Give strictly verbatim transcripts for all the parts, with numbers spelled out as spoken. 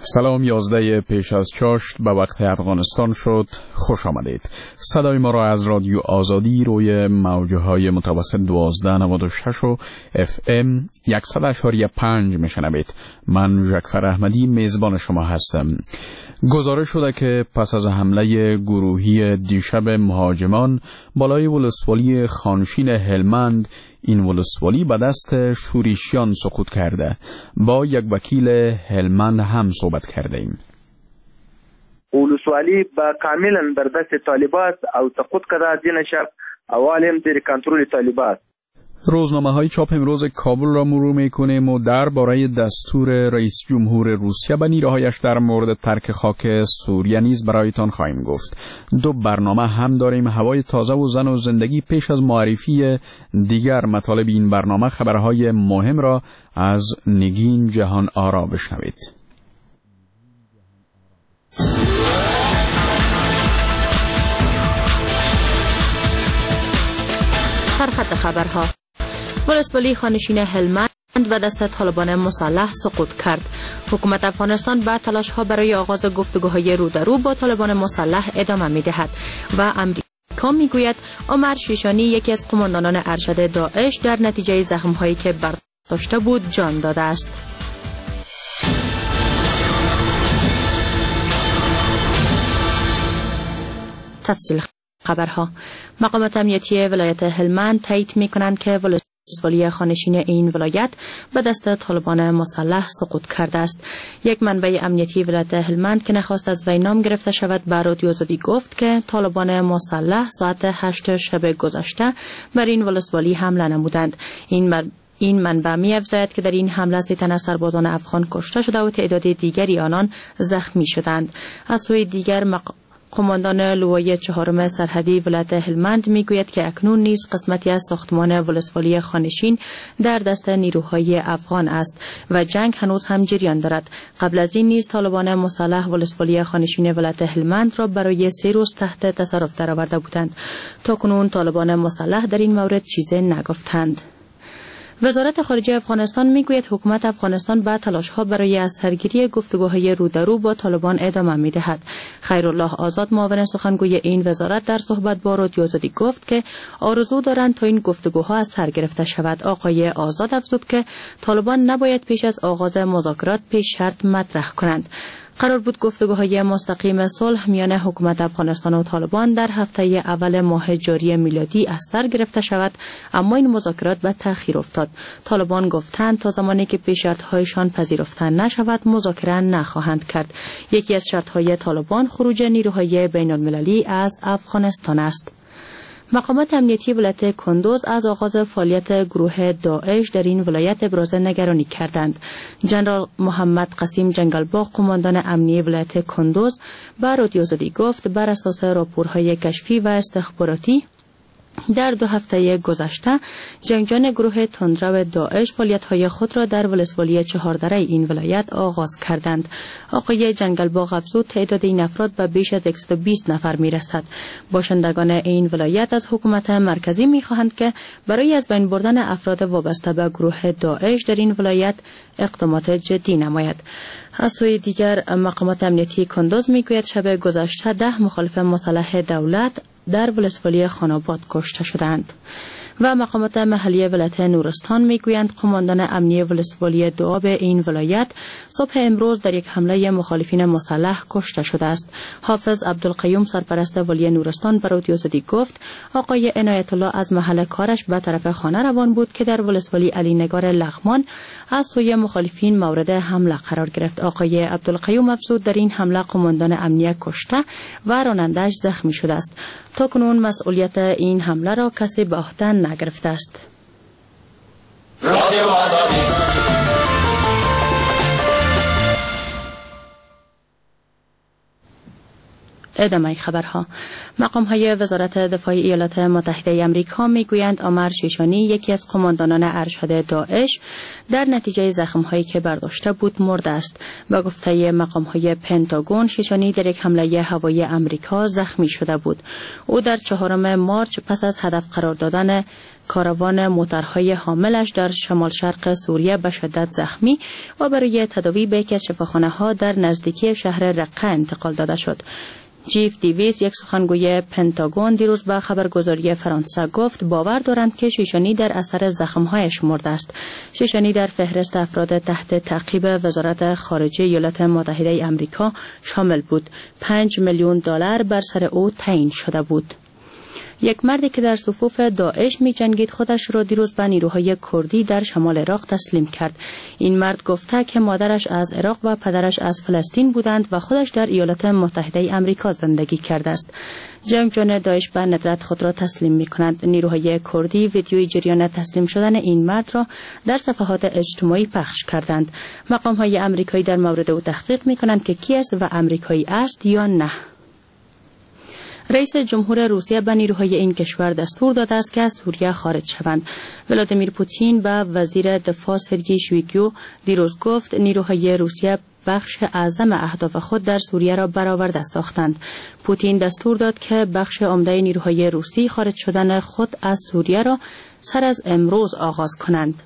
سلام، یازده پیش از چاشت به وقت افغانستان شد. خوش آمدید. صدای ما را از رادیو آزادی روی موجه های متوسط دوازده نود و شش و اف ام صد و پنج میشنوید. من ژکفر احمدی میزبان شما هستم. گزارش شده که پس از حمله گروهی دیشب مهاجمان بالای ولسوالی خانشین هلمند، این ولسوالی به دست شورشیان سقوط کرده. با یک وکیل هلمند هم صحبت کرده ایم. ولسوالی با کاملا بر دست طالبان او سقوط کرده دین شب اوالم در کنترل طالبان. روزنامه های چاپ امروز کابل را مرور میکنیم و درباره دستور رئیس جمهور روسیه به نیروهایش در مورد ترک خاک سوریه نیز برایتان خواهیم گفت. دو برنامه هم داریم، هوای تازه و زن و زندگی. پیش از معرفی دیگر مطالب این برنامه خبرهای مهم را از نگین جهان آرا بشنوید. سرخط خبرها: ولسوالی خانشین هلمند و دست طالبان مسلح سقوط کرد. حکومت افغانستان با تلاش‌ها برای آغاز گفتگوهای رو در رو با طالبان مسلح ادامه می‌دهد و امریکا می‌گوید عمر شیشانی، یکی از قماندانان ارشد داعش، در نتیجه زخم‌هایی که برداشته بود جان داده است. تفصیل خبرها: مقامات امنیتی ولایت هلمند تایید می‌کنند که ولسوالی خانشین این ولایت به دست طالبان مسلح سقوط کرده است. یک منبع امنیتی ولایت هلمند که نخواست از وی نام گرفته شود به رادیو آزادی گفت که طالبان مسلح ساعت هشت شب گذشته بر این ولسوالی حمله نمودند. این مر... این منبع می افزاید که در این حمله سی تن از سربازان افغان کشته شده و تعداد دیگری آنان زخمی شدند. از سوی دیگر مق... قماندان لوای چهارم سرحدی ولایت هلمند میگوید که اکنون نیز قسمتی از ساختمان ولسوالی خانشین در دست نیروهای افغان است و جنگ هنوز هم جریان دارد. قبل از این نیز طالبان مسلح ولسوالی خانشین ولایت هلمند را برای سه روز تحت تصرف درآورده بودند. تاکنون طالبان مسلح در این مورد چیزی نگفتند. وزارت خارجه افغانستان میگوید حکومت افغانستان با تلاش‌ها برای از سرگیری گفتگوهای رو در رو با طالبان ادامه می‌دهد. خیرالله آزاد، معاون سخنگوی این وزارت، در صحبت با رادیو آزادی گفت که آرزو دارند تا این گفتگوها از سر گرفته شود. آقای آزاد افزود که طالبان نباید پیش از آغاز مذاکرات پیش شرط مطرح کنند. قرار بود گفتگوهای مستقیم صلح میان حکومت افغانستان و طالبان در هفته اول ماه جاری میلادی از سر گرفته شود، اما این مذاکرات به تأخیر افتاد. طالبان گفتند تا زمانی که پیش‌شرط‌هایشان پذیرفته نشود مذاکره نخواهند کرد. یکی از شرط‌های طالبان خروج نیروهای بین‌المللی از افغانستان است. مقامات امنیتی ولایت کندوز از آغاز فعالیت گروه داعش در این ولایت ابراز نگرانی کردند. جنرال محمد قسیم جنگلباغ، قماندان امنیتی ولایت کندوز، به رادیو آزادی گفت بر اساس راپورهای کشفی و استخباراتی در دو هفته گذشته جنگجویان گروه تندرو داعش فعالیت‌های خود را در ولسوالی چهاردره این ولایت آغاز کردند. آقای جنگلباغ افزود تعداد این افراد به بیش از صد و بیست نفر می‌رسد. باشندگان این ولایت از حکومت مرکزی می‌خواهند که برای از بین بردن افراد وابسته به گروه داعش در این ولایت اقدامات جدی نماید. از سوی دیگر مقامات امنیتی کندوز می‌گوید شب گذشته ده مخالف مسلح دولت در ولسوالی خاناباد کشته شدند. و مقامات محلی ولایت نورستان میگویند قماندان امنیتی ولسوالی دوآب این ولایت صبح امروز در یک حمله مخالفین مسلح کشته شده است. حافظ عبدالقیوم، سرپرست والی نورستان، به رادیو آزادی گفت آقای عنایت الله از محل کارش به طرف خانه روان بود که در ولسوالی علی نگار لغمان از سوی مخالفین مورد حمله قرار گرفت. آقای عبدالقیوم افزود در این حمله قماندان امنیت کشته و راننده‌اش زخمی شده است. تاکنون مسئولیت این حمله را کسی به عهده نگرفته است. رادیو آزادی. ادامه خبرها. مقام های وزارت دفاع ایالات متحده آمریکا میگویند عمر شیشانی یکی از قماندانان ارشد داعش در نتیجه زخم هایی که برداشته بود مرده است. با گفته مقام های پنتاگون شیشانی در یک حمله هوایی آمریکا زخمی شده بود. او در چهارم مارچ پس از هدف قرار دادن کاروان موترهای حاملش در شمال شرق سوریه به شدت زخمی و برای تداوی به یکی از شفاخانه‌ها در نزدیکی شهر رقه انتقال داده شد. جیف دیویس یک سخنگوی پنتاگون دیروز به خبرگزاری فرانسه گفت باور دارند که شیشانی در اثر زخم‌هایش مرده است. شیشانی در فهرست افراد تحت تعقیب وزارت خارجه ایالات متحده آمریکا شامل بود. پنج میلیون دلار بر سر او تعیین شده بود. یک مردی که در صفوف داعش می جنگید خودش را دیروز به نیروهای کردی در شمال عراق تسلیم کرد. این مرد گفته که مادرش از عراق و پدرش از فلسطین بودند و خودش در ایالات متحده آمریکا زندگی کرده است. جنگجویان داعش به ندرت خود را تسلیم می کنند. نیروهای کردی ویدیوی جریان تسلیم شدن این مرد را در صفحات اجتماعی پخش کردند. مقام های آمریکایی در مورد او تحقیق می کنند که کی است و آمریکایی است یا نه. رئیس جمهور روسیه به نیروهای این کشور دستور داده است که از سوریه خارج شوند. ولادیمیر پوتین به وزیر دفاع سرگئی شویگو دیروز گفت نیروهای روسیه بخش اعظم اهداف خود در سوریه را برآورده ساختند. پوتین دستور داد که بخش عمده نیروهای روسی خارج شدن خود از سوریه را سر از امروز آغاز کنند.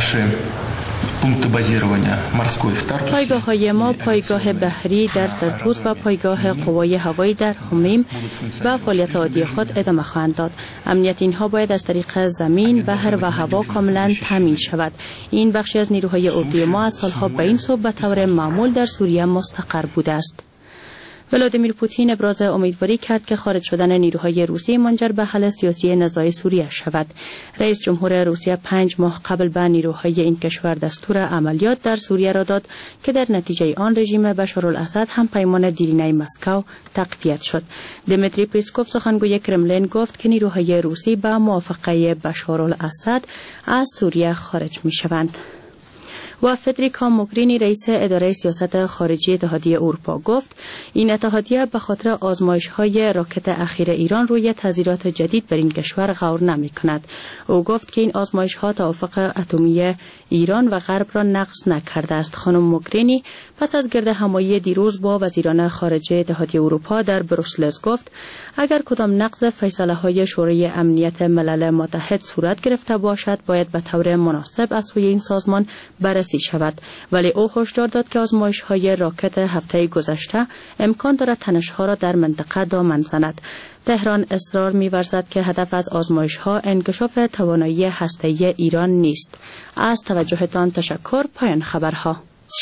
پایگاه های ما پایگاه بحری در ترتوس و پایگاه قوای هوایی در حمیم به فعالیت عادی خود ادامه خواهند داد. امنیت اینها باید از طریق زمین، بحر و هوا کاملا تامین شود. این بخشی از نیروهای اردوی ما از سالها به این سو به طور معمول در سوریه مستقر بوده است. ولادیمیر پوتین ابراز امیدواری کرد که خارج شدن نیروهای روسی منجر به حل سیاسی نزاع سوریه شود. رئیس جمهور روسیه پنج ماه قبل به نیروهای این کشور دستور عملیات در سوریه را داد که در نتیجه آن رژیم بشارالاسد هم پیمان دیرینه مسکو تقویت شد. دمیتری پسکوف سخنگوی کرملین گفت که نیروهای روسی به موافقه بشارالاسد از سوریه خارج می شوند. و فدریکا موگرینی رئیس اداره سیاست خارجی اتحادیه اروپا گفت این اتحادیه به خاطر آزمایش‌های راکت اخیر ایران روی تزریقات جدید بر این کشور غور نمی‌کند. او گفت که این آزمایش‌ها توافق اتمی ایران و غرب را نقض نکرده است. خانم موگرینی پس از گردهمایی دیروز با وزیران خارجه اتحادیه اروپا در بروسلز گفت اگر کدام نقض فیصله‌های شورای امنیت ملل متحد صورت گرفته باشد باید به طور مناسب از سوی این سازمان بررسی شود. ولی او هشدار داد که آزمایش‌های راکت هفته گذشته امکان دارد تنش‌ها را در منطقه دامن زند. تهران اصرار می‌ورزد که هدف از آزمایش‌ها انکشاف توانایی هسته‌ای ایران نیست. از توجهتان تشکر. پایان خبرها.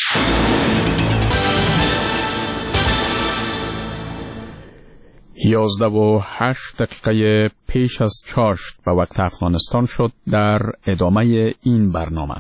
یازده و هشت دقیقه پیش از چاشت به وقت افغانستان شد. در ادامه این برنامه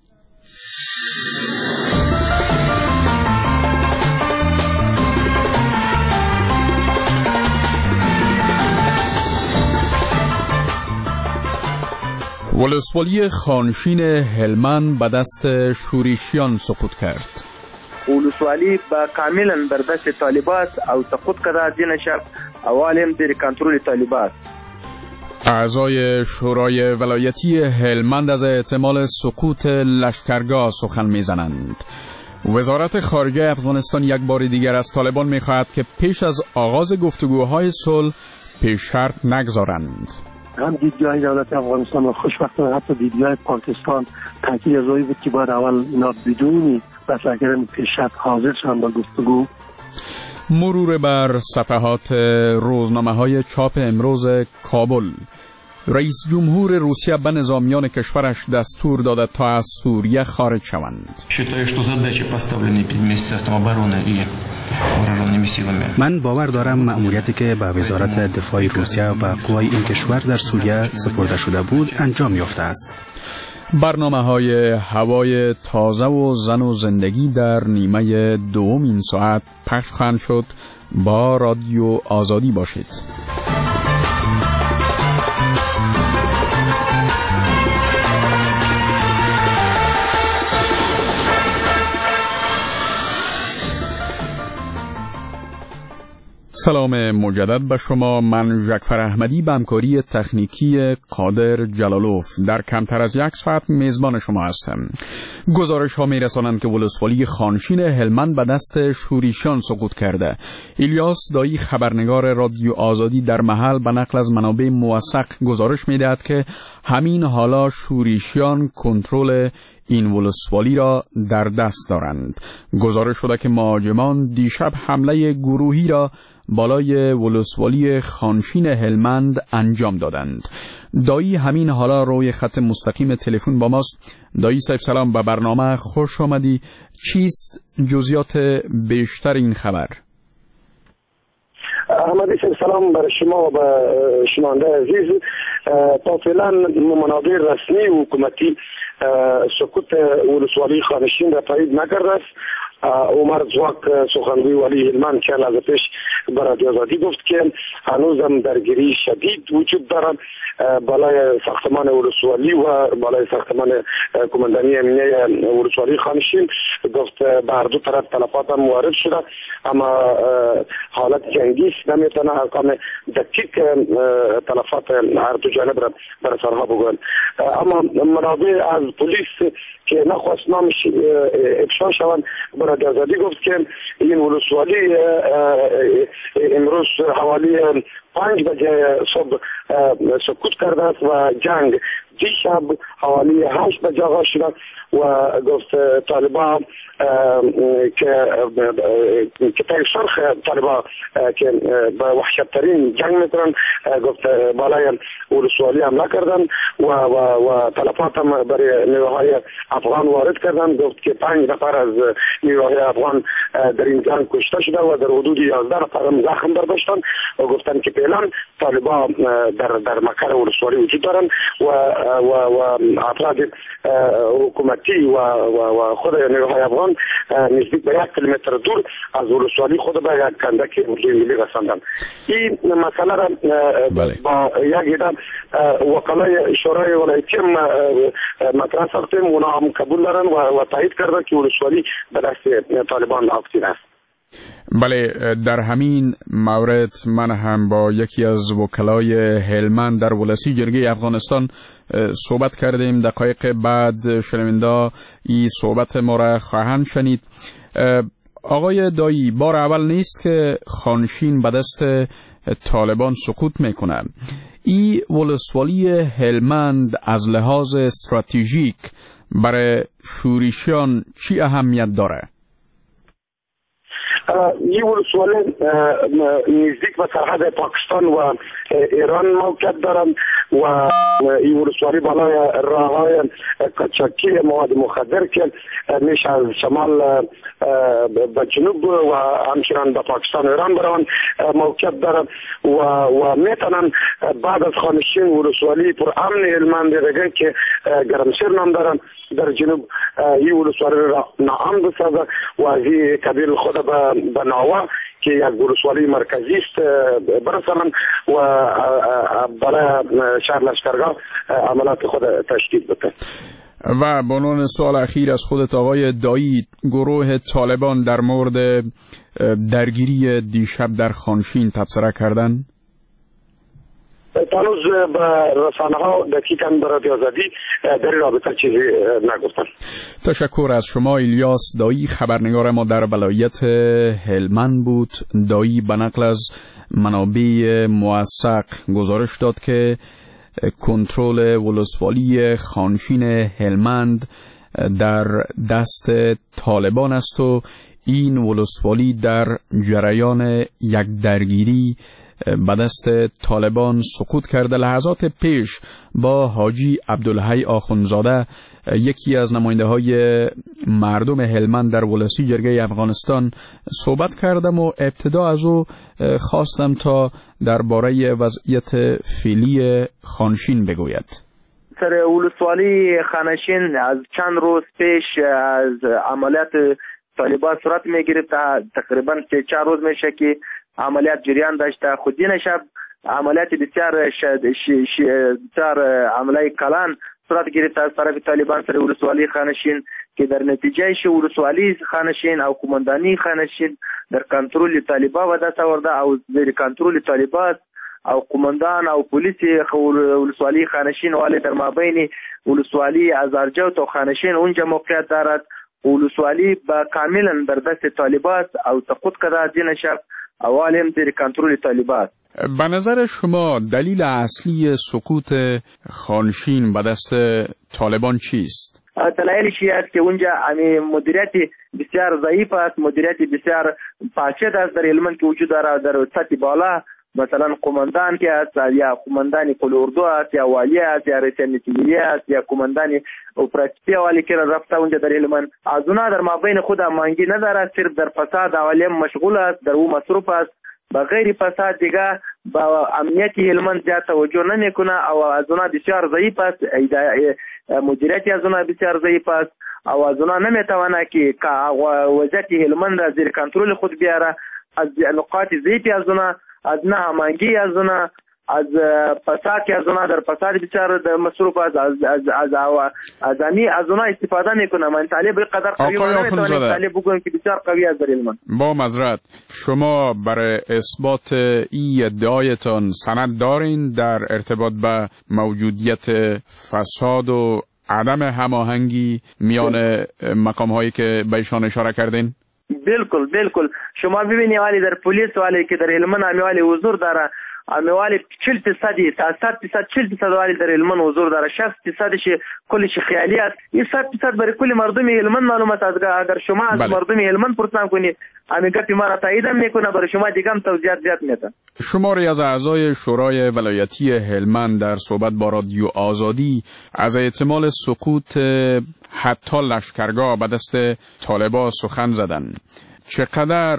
ولسوالی خانشین هلمند به دست شورشیان سقوط کرد. ولسوالی با کاملا بر دست طالبان او سقوط کرده دین شب اوالم در کنترل طالبان. اعضای شورای ولایتی هلمند از احتمال سقوط لشکرگاه سخن میزنند. وزارت خارجه افغانستان یک بار دیگر از طالبان میخواهد که پیش از آغاز گفتگوهای صلح پیش شرط نگذارند. هم دیدگاه دولت افغانستان و خوشبختانه حتی دیدگاه پاکستان تاکید از روی بود که باید اول اینا بدون مطرح کردن پیش شرط حاضر شدن با گفتگو. مرور بر صفحات روزنامه‌های چاپ امروز کابل. رئیس جمهور روسیه به نظامیان کشورش دستور داده تا از سوریه خارج شوند. من باور دارم مأموریتی که به وزارت دفاع روسیه و قوای این کشور در سوریه سپرده شده بود انجام یافته است. برنامه‌های هوای تازه و زن و زندگی در نیمه دوم این ساعت پخش خواهند شد. با رادیو آزادی باشید. سلام مجدد به شما. من ژکفر احمدی به همکاری تکنیکی قادر جلالوف در کمتر از یک ساعت میزبان شما هستم. گزارش ها می رسانند که ولسوالی خانشین هلمند به دست شوریشیان سقوط کرده. الیاس دایی خبرنگار رادیو آزادی در محل به نقل از منابع موثق گزارش می دهد که همین حالا شوریشیان کنترل این ولسوالی را در دست دارند. گزارش شده که مهاجمان دیشب حمله گروهی را بالای ولسوالی خانشین هلمند انجام دادند. دایی همین حالا روی خط مستقیم تلفن با ماست. دایی صاحب سلام، به برنامه خوش آمدی. چیست جزئیات بیشتر این خبر؟ احمدی صاحب سلام بر شما و به شنونده عزیز. تا فعلا منابع رسمی و حکومتی سقوط ولسوالی خانشین را تایید نکرده است. عمر زواک سخنگوی والی هلمند چند لحظه پیش به رادیو آزادی گفت که هنوزم درگیری شدید وجود دارد بالای ساختمان ولسوالی و بالای ساختمان کماندانی امنیه ولسوالی خانشین. گفت به هر دو طرف تلفات هم وارد شده، اما حالت جنگی است، نمیتونه ارقام دقیق تلفات هر دو جانب را بر سرها بگوین. اما منابع از پلیس که نخواست نامش افشا شوند به رادیو آزادی گفت که این ولسوالی امروز حوالی پنج بجه صبح سقوط کرده است و جنگ دیشب حوالی هشت بجه آغاز شده و گفت طالبان که که تای سرخ طالبان که به وحشت ترین جنگ میکنن، گفت بالای ولسوالی حمله کردن و و و تلفات هم برای نیروهای افغان وارد کردن. گفت که پنج نفر از نیروهای افغان در این جنگ کشته شده و در حدود یازده نفر هم زخم برداشتن و گفتن که فعلا طالبان در در مکان ولسوالی وجود دارن و و و افراد حکومتی و و خود نیروهای افغان نزدیک به یک کیلومتر دور از ولسوالی خود به یک کندک اردوی ملی رساندن. این مسئله را با یک عده وکلای شورای ولایتی مطرح ساختیم، اونا هم قبول دارن و تایید کردن که ولسوالی به دست طالبان آفسین است. بله، در همین مورد من هم با یکی از وکلای هلمند در ولسی جرگه افغانستان صحبت کردیم. دقایق بعد شنونده این صحبت ما را خواهند شنید. آقای دایی، بار اول نیست که خانشین به دست طالبان سقوط میکنه. این ولسوالی هلمند از لحاظ استراتژیک برای شوریشیان چی اهمیت داره؟ این ولسوالی نزدیک به سرحد پاکستان و ایران موقعیت دارند و این ولسوالی بالای راههای قاچاقی مواد مخدر که میشه از شمال به جنوب و همچنان به پاکستان و ایران بروند موقعیت دارند و و میتونن بعد از خانشین ولسوالی پر امن هلمند دیگه که گرمسیر نام دارن در جنوب این ولسوالی را ناامن بسازه و از این قبیل خود به به ناوا که یک ولسوالی مرکزی است برسانند و برای شهر لشکرگاه عملات خود تشکیل بده. و به عنوان سوال اخیر از خودت آقای دایی، گروه طالبان در مورد درگیری دیشب در خانشین تبصره کردن؟ تانوز به رسانه ها دقیقاً به رادیو آزادی در رابطه چیزی نگفتن. تشکر از شما. الیاس دایی خبرنگار ما در ولایت هلمند بود. دایی به نقل از منابع موثق گزارش داد که کنترل ولسوالی خانشین هلمند در دست طالبان است و این ولسوالی در جریان یک درگیری به دست طالبان سقوط کرده. لحظات پیش با حاجی عبدالحی آخونزاده، یکی از نماینده های مردم هلمند در ولسی جرگه افغانستان، صحبت کردم و ابتدا از او خواستم تا درباره وضعیت فعلی خانشین بگوید. سر ولسوالی خانشین از چند روز پیش از عملیات طالبان صورت میگرفت. تقریبا سه چهار روز میشه که عملیات جریان داشته. خودین شب عملیات بسیار شد بسیار عملیات کلان صورت گرفت از طرف طالبان سر ولسوالی خانشین که در نتیجه ولسوالی خانشین او کماندانی خانشین در کنترل طالبان و دست آورده او زیر کنترل طالبان او قماندان او پلیس ولسوالی خانشین والی در مابین ولسوالی ازارجوت و خانشین اونجا موقعیت دارد. ولسوالی با کاملا در دست طالبان او سقوط کرده دین شب اول هم زیر کنترل طالبان. به نظر شما دلیل اصلی سقوط خانشین به دست طالبان چیست؟ دلایلش است که اونجا امی مدیریت بسیار ضعیف است، مدیریت بسیار فاسد است در هلمند که وجود دارد در سطح بالا، مثلا قماندان که است یا قماندان قلوردو است یا والی است یا رئیس ملی است یا قماندان اپراتیوی والی که رفته اونجا در هلمند از اونا در مابین خود امانگی ندارد، صرف در فساد اولیم مشغول است، در او مصروف است، با غیر فساد دیگه با امنیت هلمند زیاد توجه نمیکنه او از اونا بسیار ضعیف است، مدیریت از اونا بسیار ضعیف است او از اونا نمیتونه که وضعیت هلمند را زیر کنترل خود بیاره. از نقاط ضعیفی از اونا از نه همانگی از اونا از فساد که از اونا در فساد بسیار مصروف است، از از از از امی از اونا استفاده میکنه. من طالب قدر قوی نمیتونه طالب بگم که بسیار قوی است در علم. با معذرت شما برای اثبات این ادعایتان سند دارین در ارتباط به موجودیت فساد و عدم هماهنگی میان مقام هایی که به ایشان اشاره کردین؟ بالکل بالکل شما ببینید والی در پلیس والی که در هلمند امیوالی حضور داره، امیوالی چهل درصدی تا صد درصد چهل درصد والی در هلمند حضور داره، شصت درصدش کلش خیالی است. این صد درصد برای کل مردم هلمند معلومات است. اگر شما از بله. مردم هلمند پرسان کنید امی گپی ما را تایید میکنه، برای شما دیگه هم توضیحات زیاد میده. شماری از اعضای شورای ولایتی هلمند در صحبت با رادیو آزادی از احتمال سقوط حتی لشکرگاه به دست طالبان سخن زدن. چقدر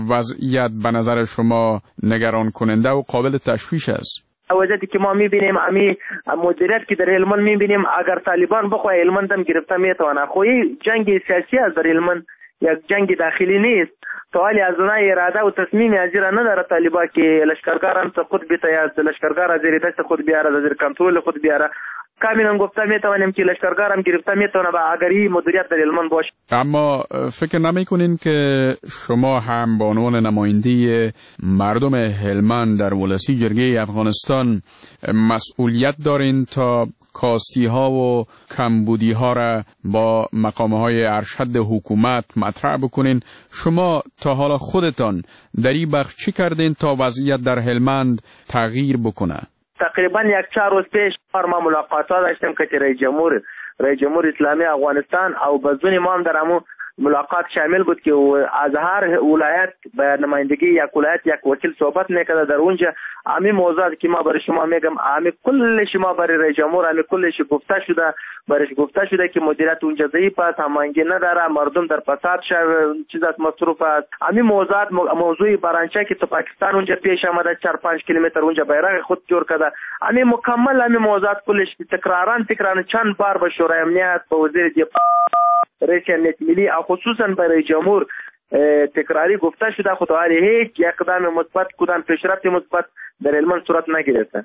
وضعیت به نظر شما نگران کننده و قابل تشویش است؟ وضعیتی که ما میبینیم امی مدیریت که در هلمند میبینیم اگر طالبان بخواه هلمند هم گرفته میتونه، خوی جنگ سیاسی است در هلمند، یک جنگ داخلی نیست. سوالی از اونای اراده و تصمیم ازیرا نداره طالبان که لشکرگاه هم خود بیتا یا لشکرگاه از زیر دست خود بیاره، از زیر کنترل خود بیاره. کاملا گفته میتونیم که لشکرگاه هم گرفته میتونه با اگری مدیریت در هلمند باشه. اما فکر نمیکنین که شما هم به عنوان نماینده مردم هلمند در ولسی جرگه افغانستان مسئولیت دارین تا کاستی ها و کمبودی ها را با مقام های ارشد حکومت مطرح بکنین؟ شما تا حالا خودتان در این بخش چی کردین تا وضعیت در هلمند تغییر بکنه؟ تقریبا یک چهار روز پیش ما ملاقاتات داشتیم که رئیس جمهور رئیس جمهور اسلامی افغانستان او بزونی ما هم در همون ملاقات شامل بود که از هر ولایت به نمایندگی یک ولایت یک وکیل صحبت میکرده. در اونجا همین موضوعاتی که ما برای شما میگم همین کلش ما برای رئیس جمهور همین کلش گفته شده، برایش گفته شده که مدیریت اونجا ضعیف است، هماهنگی نداره، مردم در فساد شهر چیز از مصروف است. همین موضوعات موضوعی برانچه که تو پاکستان اونجا پیش آمده چهار پنج کیلومتر اونجا بیرق خود جور کرده، همین مکمل همین موضوعات کلش تکرارن تکرارن چند بار به شورای امنیت به وزیر دفاع رئیس امنیت ملی خصوصا برای جمهور تکراری گفته شده خود حالی هیچ اقدام مثبت کدام پیشرفت مثبت در هلمند صورت نگرفته.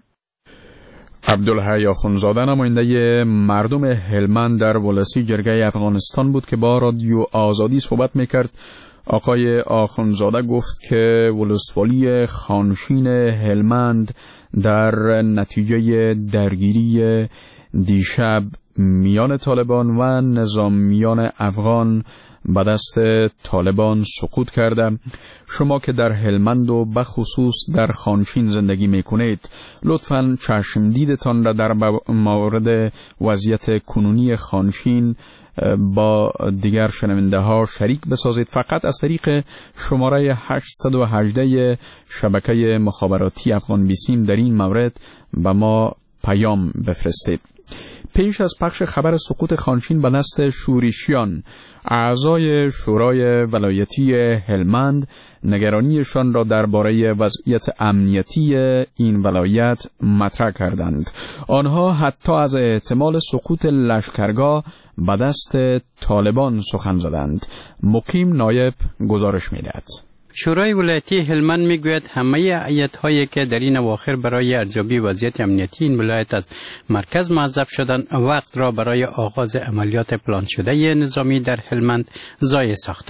عبدالحی آخونزاده نماینده مردم هلمند در ولسی جرگه افغانستان بود که با رادیو آزادی صحبت میکرد. آقای آخونزاده گفت که ولسوالی خانشین هلمند در نتیجه درگیری دیشب میان طالبان و نظامیان افغان به دست طالبان سقوط کرده. شما که در هلمند و بخصوص در خانشین زندگی میکنید لطفاً چشم دیدتان را در مورد وضعیت کنونی خانشین با دیگر شنونده ها شریک بسازید. فقط از طریق شماره هشت یک هشت شبکه مخابراتی افغان بیسیم در این مورد به ما پیام بفرستید. پیش از پخش خبر سقوط خانشین به دست شورشیان، اعضای شورای ولایتی هلمند نگرانیشان را درباره وضعیت امنیتی این ولایت مطرح کردند. آنها حتی از احتمال سقوط لشکرگاه به دست طالبان سخن زدند. مقیم نایب گزارش می‌دهد. شورای ولایتی هلمند میگوید همه ایت‌هایی که در این اواخر برای ارزیابی وضعیت امنیتی این ولایت از مرکز موظف شدن وقت را برای آغاز عملیات پلان شده نظامی در هلمند ضایع ساختند.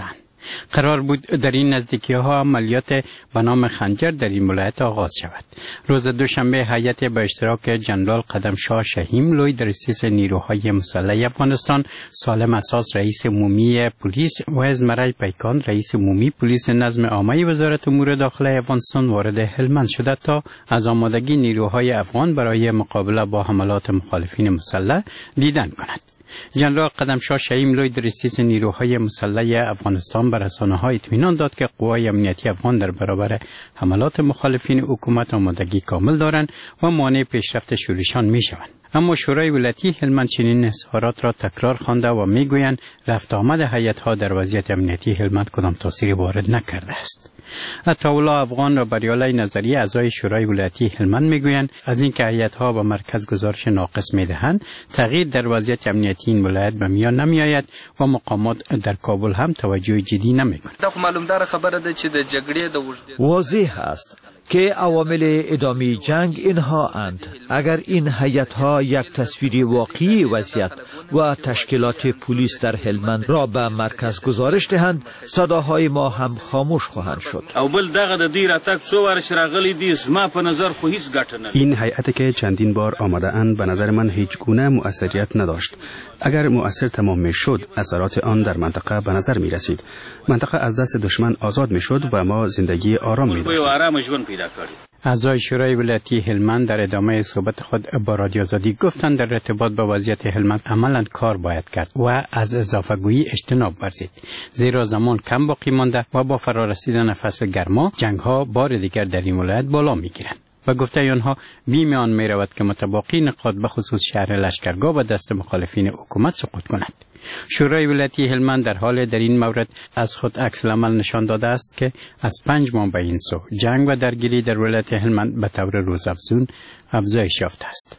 قرار بود در این نزدیکی ها عملیات به نام خنجر در این ولایت آغاز شود. روز دوشنبه هیئت به اشتراک جنرال قدمشاه شهیم لوی در رئیس نیروهای مسلح افغانستان، سالم اساس رئیس عمومی پلیس و ازمرای پیکان رئیس عمومی پلیس نظم عامه وزارت امور داخله افغانستان وارد هلمند شده تا از آمادگی نیروهای افغان برای مقابله با حملات مخالفین مسلح دیدن کند. جنرال قدمشاه شهیم لوی در رئیس نیروهای مسلح افغانستان به رسانه‌ها اطمینان داد که قوای امنیتی افغان در برابر حملات مخالفین حکومت آمادگی کامل دارند و مانع پیشرفت شورشان می‌شوند. اما شورای ولایتی هلمند چنین اظهارات را تکرار خوانده و میگویند رفت آمد هیئت‌ها در وضعیت امنیتی هلمند کدام تأثیری وارد نکرده است. عطاالله افغان را بریاله نظری اعضای شورای ولایتی هلمند میگویند از اینکه هیئت‌ها به مرکز گزارش ناقص میدهند تغییر در وضعیت امنیتی این ولایت به میان نمیآید و مقامات در کابل هم توجه جدی نمیکنند. دا معلوم دار خبره ده چې د جګړې د وجود واضح است که عوامل ادامه جنگ اینها اند. اگر این هیئت‌ها یک تصویر واقعی وضعیت و تشکیلات پلیس در هلمند را به مرکز گزارش دهند، صداهای ما هم خاموش خواهند شد. او بل دغه د دې راتګ څو ورش راغلي دي، زما په نظر خو هیڅ ګټه نه. این هیئتی که چندین بار آمده اند به نظر من هیچ گونه مؤثریت نداشت. اگر مؤثر تمام میشد اثرات آن در منطقه به نظر می رسید. منطقه از دست دشمن آزاد می شد و ما زندگی آرام می داشتیم. اعضای شورای ولایتی هلمند در ادامه صحبت خود با رادیو آزادی گفتند در ارتباط با وضعیت هلمند عملاً کار باید کرد و از اضافه‌گویی اجتناب ورزید، زیرا زمان کم باقی مانده و با فرارسیدن فصل گرما جنگ‌ها بار دیگر در این ولایت بالا می‌گیرند و گفته آنها بیم آن می‌رود که متباقی نقاط به خصوص شهر لشکرگاه به دست مخالفین حکومت سقوط کند. شورای ولایتی هلمند در حال در این مورد از خود عکس العمل نشان داده است که از پنج ماه به این سو جنگ و درگیری در ولایت هلمند به طور روزافزون افزایش یافته است.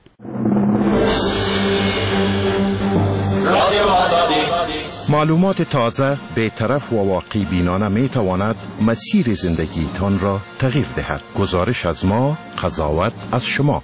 معلومات تازه، بی‌طرف و واقعی بینانه می تواند مسیر زندگی تان را تغییر دهد. گزارش از ما، قضاوت از شما.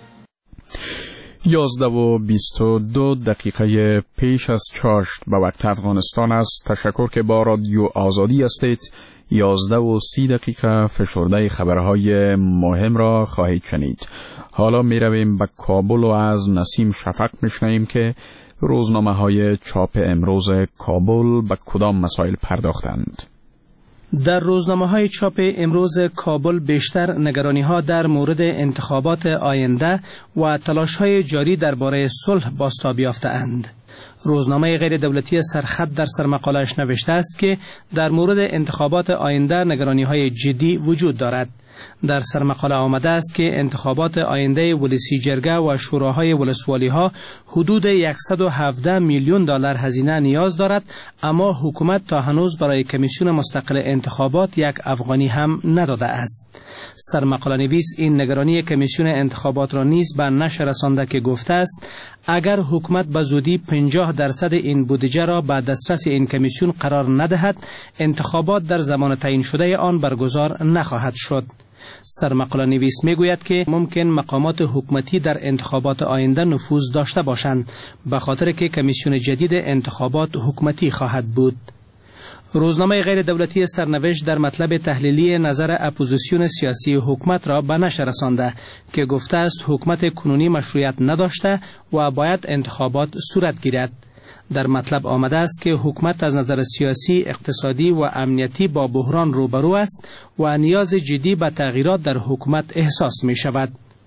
یازده و بیست و دو دقیقه پیش از چاشت به وقت افغانستان است. تشکر که با رادیو آزادی هستید. یازده و سی دقیقه فشرده خبرهای مهم را خواهید شنید. حالا می رویم به کابل و از نسیم شفق می شنویم که روزنامه های چاپ امروز کابل به کدام مسائل پرداختند. در روزنامه های چاپ امروز کابل بیشتر نگرانی ها در مورد انتخابات آینده و تلاش های جاری درباره صلح بازتاب یافته اند. روزنامه غیر دولتی سرخط در سرمقاله‌اش نوشته است که در مورد انتخابات آینده نگرانی های جدی وجود دارد. در سرمقاله آمده است که انتخابات آینده ولسی جرگه و شوراهای ولسوالی ها حدود صد و هفده میلیون دلار هزینه نیاز دارد، اما حکومت تا هنوز برای کمیسیون مستقل انتخابات یک افغانی هم نداده است. سرمقاله نویس این نگرانی کمیسیون انتخابات را نیز به نشر رسانده که گفته است اگر حکومت به زودی پنجاه درصد این بودجه را به دسترس این کمیسیون قرار ندهد، انتخابات در زمان تعیین شده آن برگزار نخواهد شد. سرمقاله نویس میگوید که ممکن مقامات حکومتی در انتخابات آینده نفوذ داشته باشند، به خاطر که کمیسیون جدید انتخابات حکومتی خواهد بود. روزنامه غیر دولتی سرنوشت در مطلب تحلیلی نظر اپوزیسیون سیاسی حکومت را به نشر رسانده که گفته است حکومت کنونی مشروعیت نداشته و باید انتخابات صورت گیرد. در مطلب آمده است که حکومت از نظر سیاسی، اقتصادی و امنیتی با بحران روبرو است و نیاز جدی به تغییرات در حکومت احساس می شود.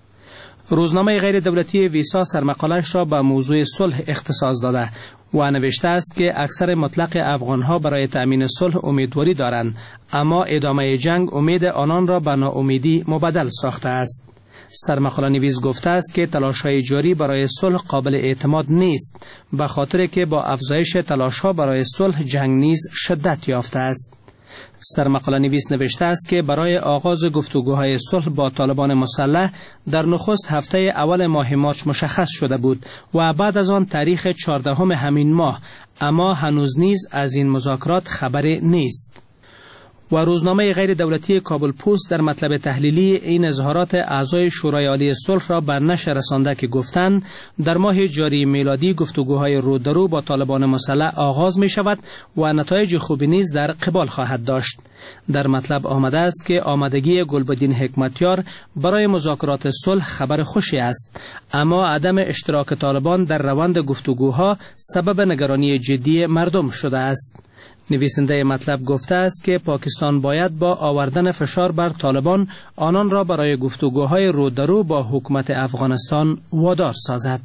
روزنامه غیر دولتی ویسا سرمقاله‌اش را به موضوع صلح اختصاص داده و نوشته است که اکثر مطلق افغانها برای تأمین صلح امیدواری دارند، اما ادامه جنگ امید آنان را به ناامیدی مبدل ساخته است. سرمقاله نویس گفته است که تلاش‌های جاری برای صلح قابل اعتماد نیست، به خاطر که با افزایش تلاش‌ها برای صلح جنگ نیز شدت یافته است. سرمقاله نویس نوشته است که برای آغاز گفتگوهای صلح با طالبان مسلح در نخست هفته اول ماه مارچ مشخص شده بود و بعد از آن تاریخ چهاردهم همین ماه، اما هنوز نیز از این مذاکرات خبری نیست. و روزنامه غیر دولتی کابل پست در مطلب تحلیلی این اظهارات اعضای شورای عالی صلح را به نشر رسانده که گفتند در ماه جاری میلادی گفتگوهای رو در رو با طالبان مسلح آغاز می شود و نتایج خوبی نیز در قبال خواهد داشت. در مطلب آمده است که آمادگی گلبدین حکمتیار برای مذاکرات صلح خبر خوشی است، اما عدم اشتراک طالبان در روند گفتگوها سبب نگرانی جدی مردم شده است. نویسنده مطلب گفته است که پاکستان باید با آوردن فشار بر طالبان آنان را برای گفتگوهای رو در رو با حکومت افغانستان وادار سازد.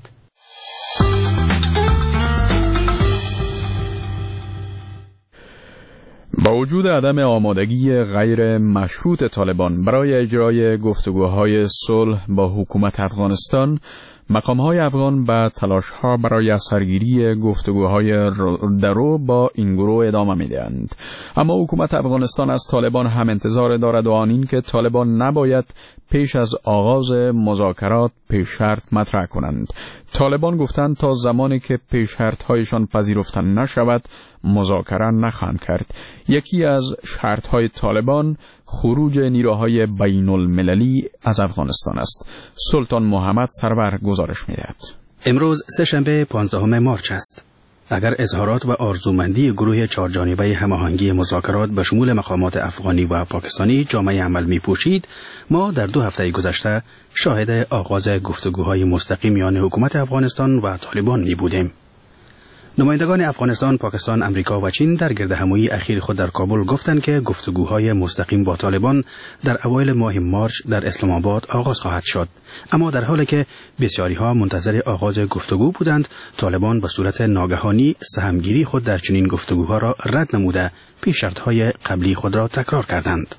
با وجود عدم آمادگی غیر مشروط طالبان برای اجرای گفتگوهای صلح با حکومت افغانستان، مقام‌های افغان به تلاش‌ها برای سرگیری گفتگوهای درو با این گروه ادامه می‌دهند. اما حکومت افغانستان از طالبان هم انتظار دارد و آن این که طالبان نباید پیش از آغاز مذاکرات پیش شرط مطرح کنند. طالبان گفتند تا زمانی که پیش شرط‌هایشان پذیرفته نشود مذاکره نخواهند کرد. یکی از شرط‌های طالبان خروج نیروهای بین المللی از افغانستان است. سلطان محمد سرور گزارش می‌دهد. امروز سه‌شنبه پانزدهم مارچ است. اگر اظهارات و آرزومندی گروه چهارجانبه هماهنگی مذاکرات به شمول مقامات افغانی و پاکستانی جامعه عمل می‌پوشید، ما در دو هفته گذشته شاهد آغاز گفتگوهای مستقیم میان حکومت افغانستان و طالبان می‌بودیم. نمایندگان افغانستان، پاکستان، امریکا و چین در گردهمایی اخیر خود در کابل گفتند که گفتگوهای مستقیم با طالبان در اوایل ماه مارچ در اسلام آباد آغاز خواهد شد. اما در حالی که بسیاری‌ها منتظر آغاز گفتگو بودند، طالبان به صورت ناگهانی سهمگیری خود در چنین گفتگوها را رد نموده پیش شرط‌های قبلی خود را تکرار کردند.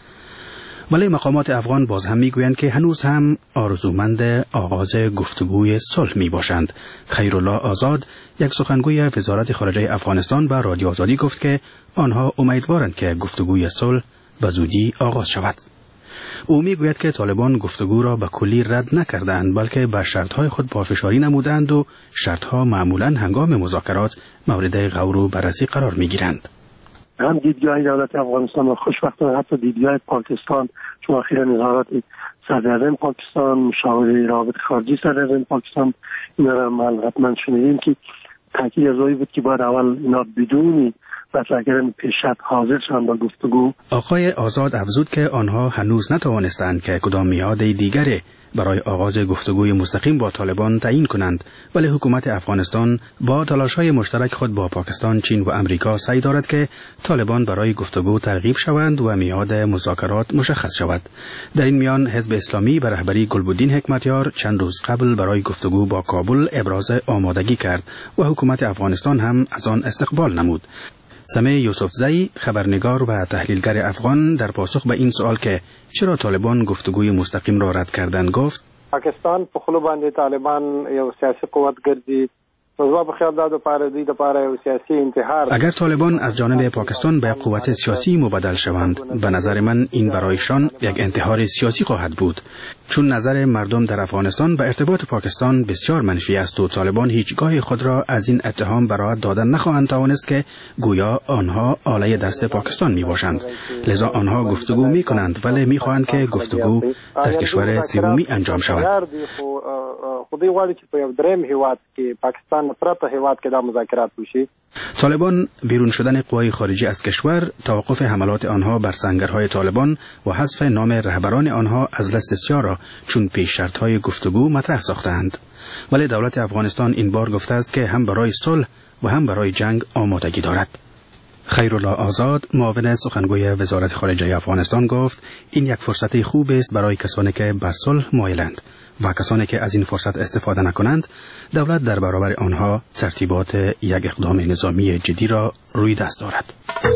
ولی مقامات افغان باز هم میگویند که هنوز هم آرزومند آغاز گفتگوی صلح می باشند. خیرالله آزاد، یک سخنگوی وزارت خارجه افغانستان، به رادیو آزادی گفت که آنها امیدوارند که گفتگوی صلح به زودی آغاز شود. او میگوید که طالبان گفتگو را به کلی رد نکردند، بلکه بر شرطهای خود پافشاری نمودند و شرطها معمولا هنگام مذاکرات مورد غور و بررسی قرار میگیرند. هم دیدگاه دولت افغانستان و خوشبختانه حتی دیدگاه پاکستان، چون اخیراً اظهارات صدراعظم پاکستان، مشاور روابط خارجی صدراعظم پاکستان، اینا را ما حتما شنیدیم که تاکید از بود که باید اول اینا بدونی مطرح‌کردن پیش شرط حاضر شدن با گفتگو. آقای آزاد افزود که آنها هنوز نتوانستند که کدام میعاد دیگری برای آغاز گفتگوی مستقیم با طالبان تعیین کنند، ولی حکومت افغانستان با تلاش‌های مشترک خود با پاکستان، چین و امریکا سعی دارد که طالبان برای گفتگو ترغیب شوند و میعاد مذاکرات مشخص شود. در این میان حزب اسلامی به رهبری گلبدین حکمتیار چند روز قبل برای گفتگو با کابل ابراز آمادگی کرد و حکومت افغانستان هم از آن استقبال نمود. سمیع یوسفزئی، خبرنگار و تحلیلگر افغان، در پاسخ به این سوال که چرا طالبان گفتگوی مستقیم را رد کردند گفت: پاکستان په خلو باندې طالبان یو سیاسي قوت ګرځي. اگر طالبان از جانب پاکستان به قوت سیاسی مبدل شوند، به نظر من این برایشان یک انتحار سیاسی خواهد بود، چون نظر مردم در افغانستان به ارتباط پاکستان بسیار منفی است و طالبان هیچگاه خود را از این اتهام براحت دادن نخواهند توانست که گویا آنها آله دست پاکستان می باشند. لذا آنها گفتگو می کنند، ولی می خواهند که گفتگو در کشور سومی انجام شود. خودی غواړي چې په یو دریم هیواد کې پاکستان پرته هیواد کې دا مذاکرات وشي. طالبان بیرون شدن قوای خارجی از کشور، توقف حملات آنها بر سنگرهای طالبان و حذف نام رهبران آنها از لیست سیاه را چون پیش شرط‌های گفتگو مطرح ساختند. ولی دولت افغانستان این بار گفته است که هم برای صلح و هم برای جنگ آمادگی دارد. خیرالله آزاد، معاون سخنگوی وزارت خارجه افغانستان، گفت این یک فرصت خوب است برای کسانی که به صلح مایلند و کسانی که از این فرصت استفاده نکنند، دولت در برابر آنها ترتیبات یک اقدام نظامی جدی را روی دست دارد.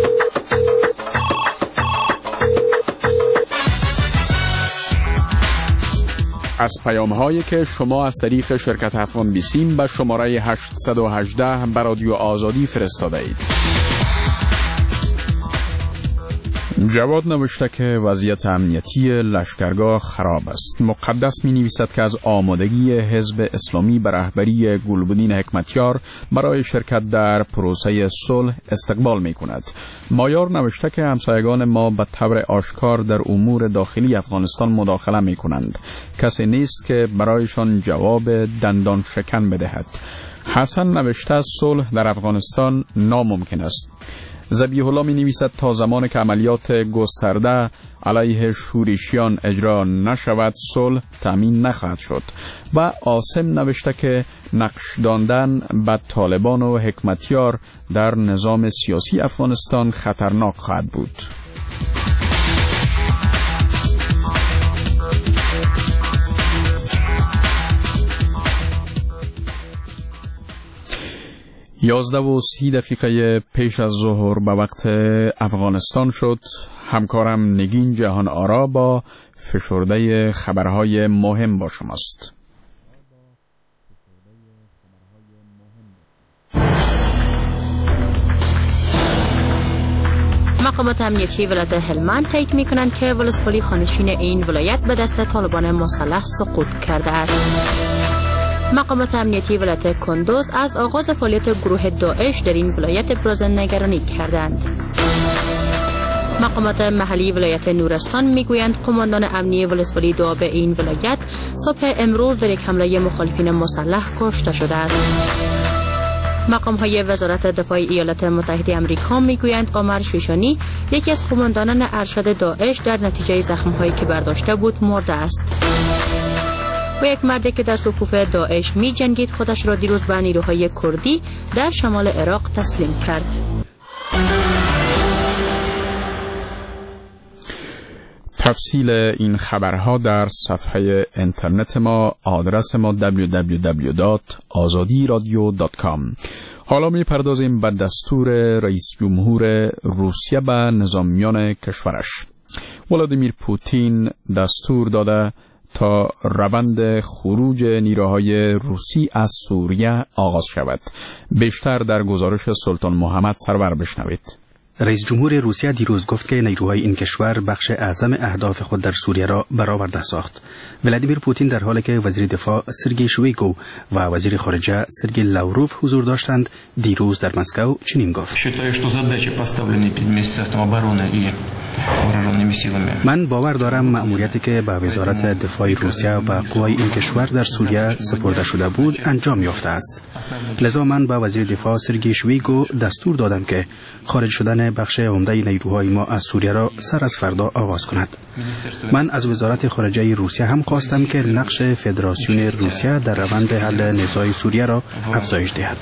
از پیام‌هایی که شما از طریق شرکت افغان بیسیم به شماره هشتصد و هجده به رادیو آزادی فرستاده اید. جواد نوشته که وضعیت امنیتی لشکرگاه خراب است. مقدس می نویسد که از آمادگی حزب اسلامی به رهبری گلبدین حکمتیار برای شرکت در پروسه صلح استقبال می کند. مایار نوشته که همسایگان ما به طور آشکار در امور داخلی افغانستان مداخله می کنند. کسی نیست که برایشان جواب دندان شکن بدهد. حسن نوشته صلح در افغانستان ناممکن است. ذبیح الله می نویسد تا زمان که عملیات گسترده علیه شورشیان اجرا نشود صلح تامین نخواهد شد. و عاصم نوشته که نقش دادن به طالبان و حکمتیار در نظام سیاسی افغانستان خطرناک خواهد بود. یازده و سی دقیقه پیش از ظهر به وقت افغانستان شد. همکارم نگین جهان آرا با فشرده خبرهای مهم با شماست. مقامات امنیتی ولایت هلمند تایید می‌کنند که ولسوالی خانشین این ولایت به دست طالبان مسلح سقوط کرده است. مقامات امنیتی ولایت کندوز از آغاز فعالیت گروه داعش در این ولایت ابراز نگرانی کردند. مقامات محلی ولایت نورستان میگویند قماندان امنی ولسوالی دو به این ولایت صبح امروز در یک حمله مخالفین مسلح کشته شده است. مقام‌های وزارت دفاع ایالات متحده آمریکا میگویند عمر شیشانی یکی از قماندانان ارشد داعش در نتیجه زخم‌هایی که برداشته بود مرده است. و یک مردی که در صفوف داعش می جنگید خودش را دیروز به نیروهای کردی در شمال عراق تسلیم کرد. تفصیل این خبرها در صفحه اینترنت ما، آدرس ما دبلیو دبلیو دبلیو دات آزادی رادیو دات کام. حالا می پردازیم به دستور رئیس جمهور روسیه به نظامیان کشورش. ولادیمیر پوتین دستور داده تا روند خروج نیروهای روسی از سوریه آغاز شود. بیشتر در گزارش سلطان محمد سرور بشنوید. رئیس جمهور روسیه دیروز گفت که نیروهای این کشور بخش اعظم اهداف خود در سوریه را برآورده ساخت. ولادیمیر پوتین در حالی که وزیر دفاع سرگئی شویگو و وزیر خارجه سرگئی لاوروف حضور داشتند دیروز در مسکو چنین گفت: من باور دارم مأموریتی که به وزارت دفاع روسیه و قوای این کشور در سوریه سپرده شده بود انجام یافته است. لذا من به وزیر دفاع سرگئی شویگو دستور دادم که خارج شدن بخش عمده نیروهای ما از سوریه را سر از فردا آغاز کند. من از وزارت خارجه روسیه هم خواستم که نقش فدراسیون روسیه در روند حل نزاع سوریه را افزایش دهد.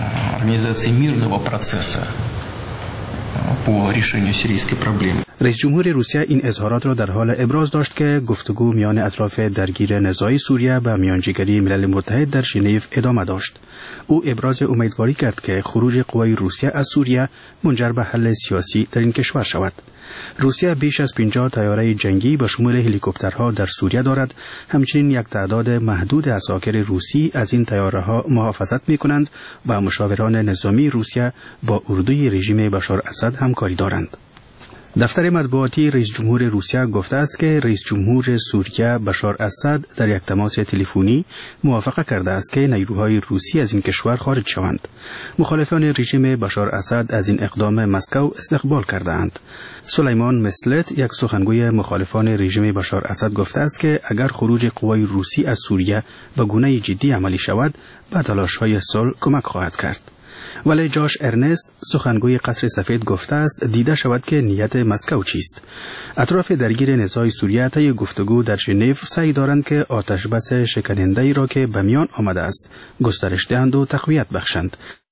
رئیس جمهور روسیه این اظهارات را در حال ابراز داشت که گفتگو میان اطراف درگیر نزاع سوریه به میانجیگری ملل متحد در ژنو ادامه داشت. او ابراز امیدواری کرد که خروج قوای روسیه از سوریه منجر به حل سیاسی در این کشور شود. روسیه بیش از پنجاه طیاره جنگی به شمول هلیکوپترها در سوریه دارد. همچنین یک تعداد محدود عساکر روسی از این طیاره‌ها محافظت می‌کنند و مشاوران نظامی روسیه با اردوی رژیم بشار اسد همکاری دارند. دفتر مطبوعاتی رئیس جمهور روسیه گفته است که رئیس جمهور سوریه بشار اسد در یک تماس تلفنی موافقه کرده است که نیروهای روسی از این کشور خارج شوند. مخالفان رژیم بشار اسد از این اقدام مسکو استقبال کرده‌اند. سلیمان مسلت یک سخنگوی مخالفان رژیم بشار اسد گفته است که اگر خروج قوای روسی از سوریه به گونه جدی عملی شود به تلاش‌های صلح کمک خواهد کرد. ولی جاش ارنست سخنگوی قصر سفید گفته است دیده شود که نیت مسکو چیست. اطراف درگیر نزاع سوریه طی گفتگو در ژنو سعی دارند که آتش بس شکننده‌ای را که به میان آمده است گسترش دهند و تقویت بخشند.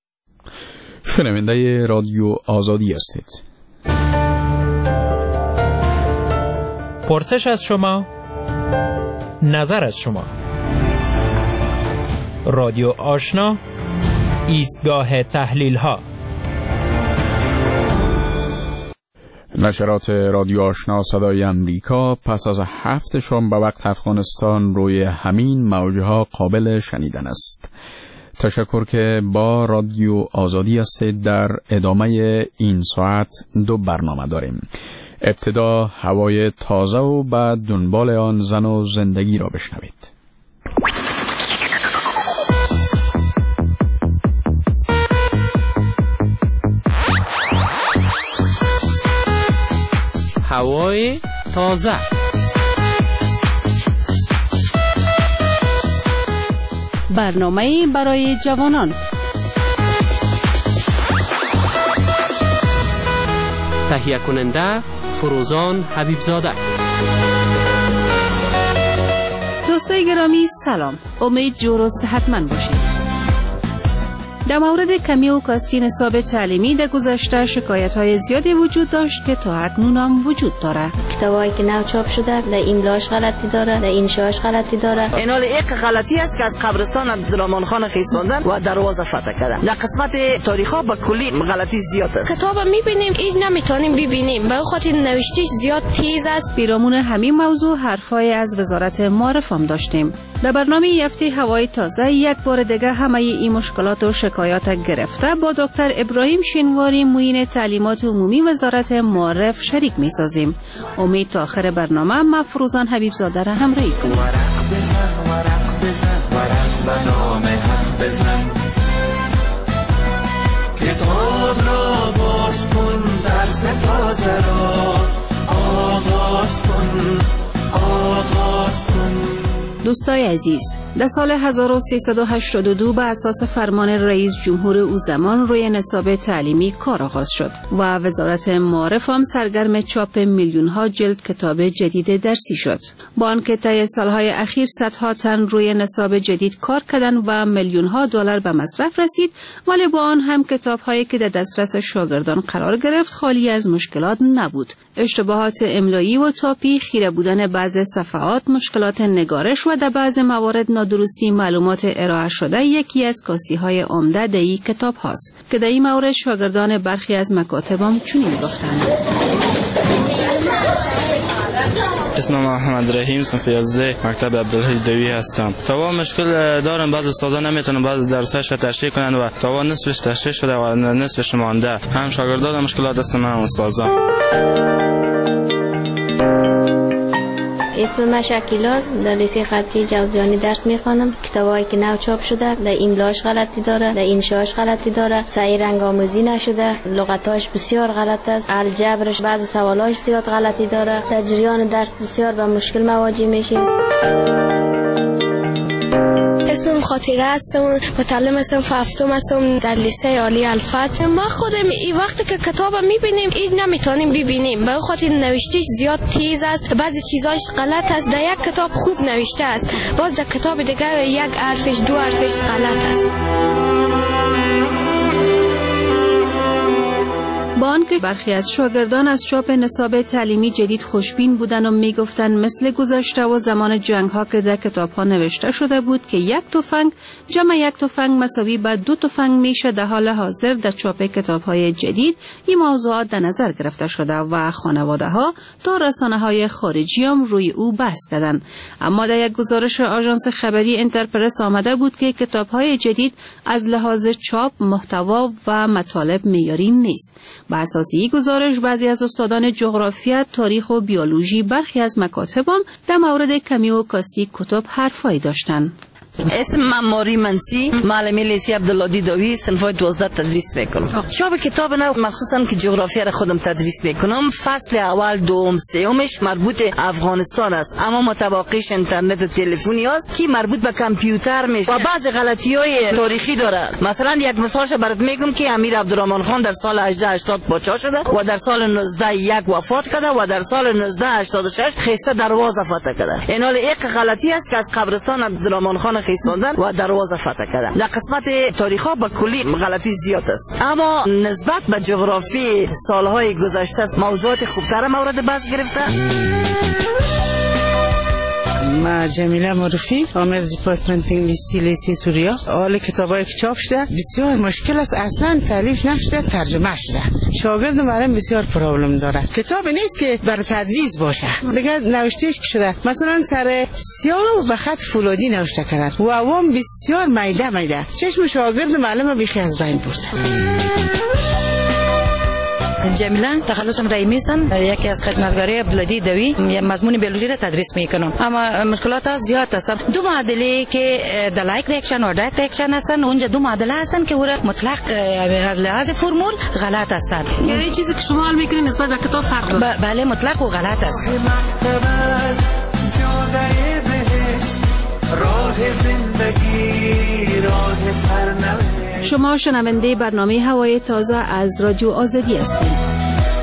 شنونده رادیو آزادی هستید. پرسش از شما، نظر از شما. رادیو آشنا، ایستگاه تحلیل ها. نشرات رادیو آشنا صدای امریکا پس از هفت شام به وقت افغانستان روی همین موجه ها قابل شنیدن است. تشکر که با رادیو آزادی هستید. در ادامه این ساعت دو برنامه داریم. ابتدا هوای تازه و بعد دنبال آن زن و زندگی را بشنوید. هوای تازه. برنامه برای جوانان. تهیه کننده فروزان حبیبزاده. دوستای گرامی سلام، امید جور و صحتمند باشید. در مورد کمی و کاستی نصاب تعلیمی در گذشته شکایت‌های زیادی وجود داشت که تا اکنون هم وجود داره. کتابایی که نو چاپ شده در ایملاش غلطی داره، در انشاش غلطی داره. اینال یک غلطی است که از قبرستان عبدالرحمن خان خیساندن و دروازه فتح کردن. در قسمت تاریخ‌ها به کلی غلطی زیاد است. کتاب می‌بینیم این نمیتونیم ببینیم، به خاطر نوشتهش زیاد تیز است. پیرامون همین موضوع حرفای از وزارت معارف هم داشتیم. در برنامه هفته هوای تازه یک بار دیگه همه این مشکلات و شکایات گرفته با دکتر ابراهیم شینواری معین تعلیمات عمومی وزارت معارف شریک می‌سازیم. امید تا آخر برنامه مفروزان حبیبزاده را همراهی کنید. ورق بزن ورق بزن ورق به نام حق بزن، کتاب را باز کن، درس تازه را آغاز کن آغاز کن. دوستای عزیز، در سال هزار و سیصد و هشتاد و دو به اساس فرمان رئیس جمهور او زمان روی نصاب تعلیمی کار آغاز شد و وزارت معارف هم سرگرم چاپ میلیون ها جلد کتاب جدید درسی شد. با آنکه طی سالهای اخیر صدها تن روی نصاب جدید کار کردند و میلیون ها دلار به مصرف رسید، ولی با آن هم کتاب هایی که در دسترس شاگردان قرار گرفت خالی از مشکلات نبود. اشتباهات املایی و تاپی، خیره بودن بعض صفحات، مشکلات نگارش و در بعض موارد نادرستی معلومات ارائه شده یکی از کاستی های عمده در این کتاب هاست که در این مورد شاگردان برخی از مکاتب هم چنین گفتند. اسمم محمد رحیم، صنف یازده، مکتب عبدالحی دوی هستم. تا مشکل دارم، بعضی استادا نمیتونن بعضی درسش تشریح کنن و تا نصفش تشریح شده و نصفش مانده. هم شاگردان مشکلات هستن، هم استادان. اسم من شکیلاست، در لیسه خطی جوزجانی درس میخوانم. کتابایی که نو چاپ شده در ایملاش غلطی داره، در انشاش غلطی داره، صحیح رنگ آموزی نشده، لغتاش بسیار غلط است، الجبرش بعضی سوالاش زیاد غلطی داره. در جریان درس بسیار به مشکل مواجه میشیم. اسمم خاطره هستم، متعلم صنف هفتم هستم در لیسه عالی الفتح. ما خودم این وقتی که کتاب میبینیم این نمیتونیم ببینیم، به خاطر نوشتهش زیاد تیز است، بعضی چیزاش غلط است. در یک کتاب خوب نوشته است، باز در کتاب دیگه یک حرفش دو حرفش غلط است. با آنکه برخی از شاگردان از چاپ نصاب تعلیمی جدید خوشبین بودن و میگفتند مثل گذشته و زمان جنگ ها که در کتاب ها نوشته شده بود که یک تفنگ جمع یک تفنگ مساوی به دو تفنگ میشه، در حال حاضر در چاپ کتاب های جدید این موضوعات در نظر گرفته شده و خانواده ها تا رسانه های خارجی هم روی او بحث کردند. اما در یک گزارش آژانس خبری انترپرس آمده بود که کتاب های جدید از لحاظ چاپ، محتوا و مطالب معیاری نیست. بر اساس این گزارش بعضی از استادان جغرافیا، تاریخ و بیولوژی برخی از مکاتب هم در مورد کمی و کاستی کتب حرفایی داشتند. اسم من ماری منسی، معلم لیسه عبدالله داوی، صنف دوازده تدریس میکنم. چاپ کتاب نو مخصوصا که جغرافیا را خودم تدریس میکنم، فصل اول، دوم، سومش مربوط افغانستان است، اما متباقیش اینترنت و تلفنی است که مربوط به کامپیوتر میشه و بعض غلطی‌های تاریخی داره. مثلا یک مثالش برات میگم که امیر عبدالرحمن خان در سال هجده هشتاد پادشاه شده و در سال نوزده یک وفات کرده و در سال نوزده هشتاد و شش خیسته دروازه فتح کرده. این حال یک غلطی است که از قبرستان عبدالرحمن خان خیساندن و دروازه فتح کردن. در قسمت تاریخ ها به کلی غلطی زیاد است، اما نسبت به جغرافی سالهای گذشته موضوعات خوبتر مورد بحث گرفته. ما جمیله معروفی، آمر دیپارتمنت انگلیسی لیسه سوریا. حال کتابایی که چاپ شده بسیار مشکل است، اصلا تالیف نشده، ترجمه شده. شاگرد مریم بسیار پرابلم داره. کتاب نیست که برای تدریس باشه، دیگه نوشتهش شده مثلا سر سیاه و به خط فولادی نوشته کردن و عوام بسیار میده میده چشم شاگرد معلم بیخی از بین برده. جمیله، تخلصم رئیسم، یکی از خدمتگاری عبدالهادی دوی، مضمون بیولوژی را تدریس میکنم. اما مشکلات زیاد هستند. دو معادله که دلایق ریاکشن و دایرکت ریاکشن هستند، اونجا دو معادله هستند که اون مطلق از لحاظ فرمول غلط هستند. یعنی چیزی که شما حل میکنید نسبت به کتاب فرق داره؟ بله مطلق و غلط است. شما شنونده برنامه هوای تازه از رادیو آزادی هستید.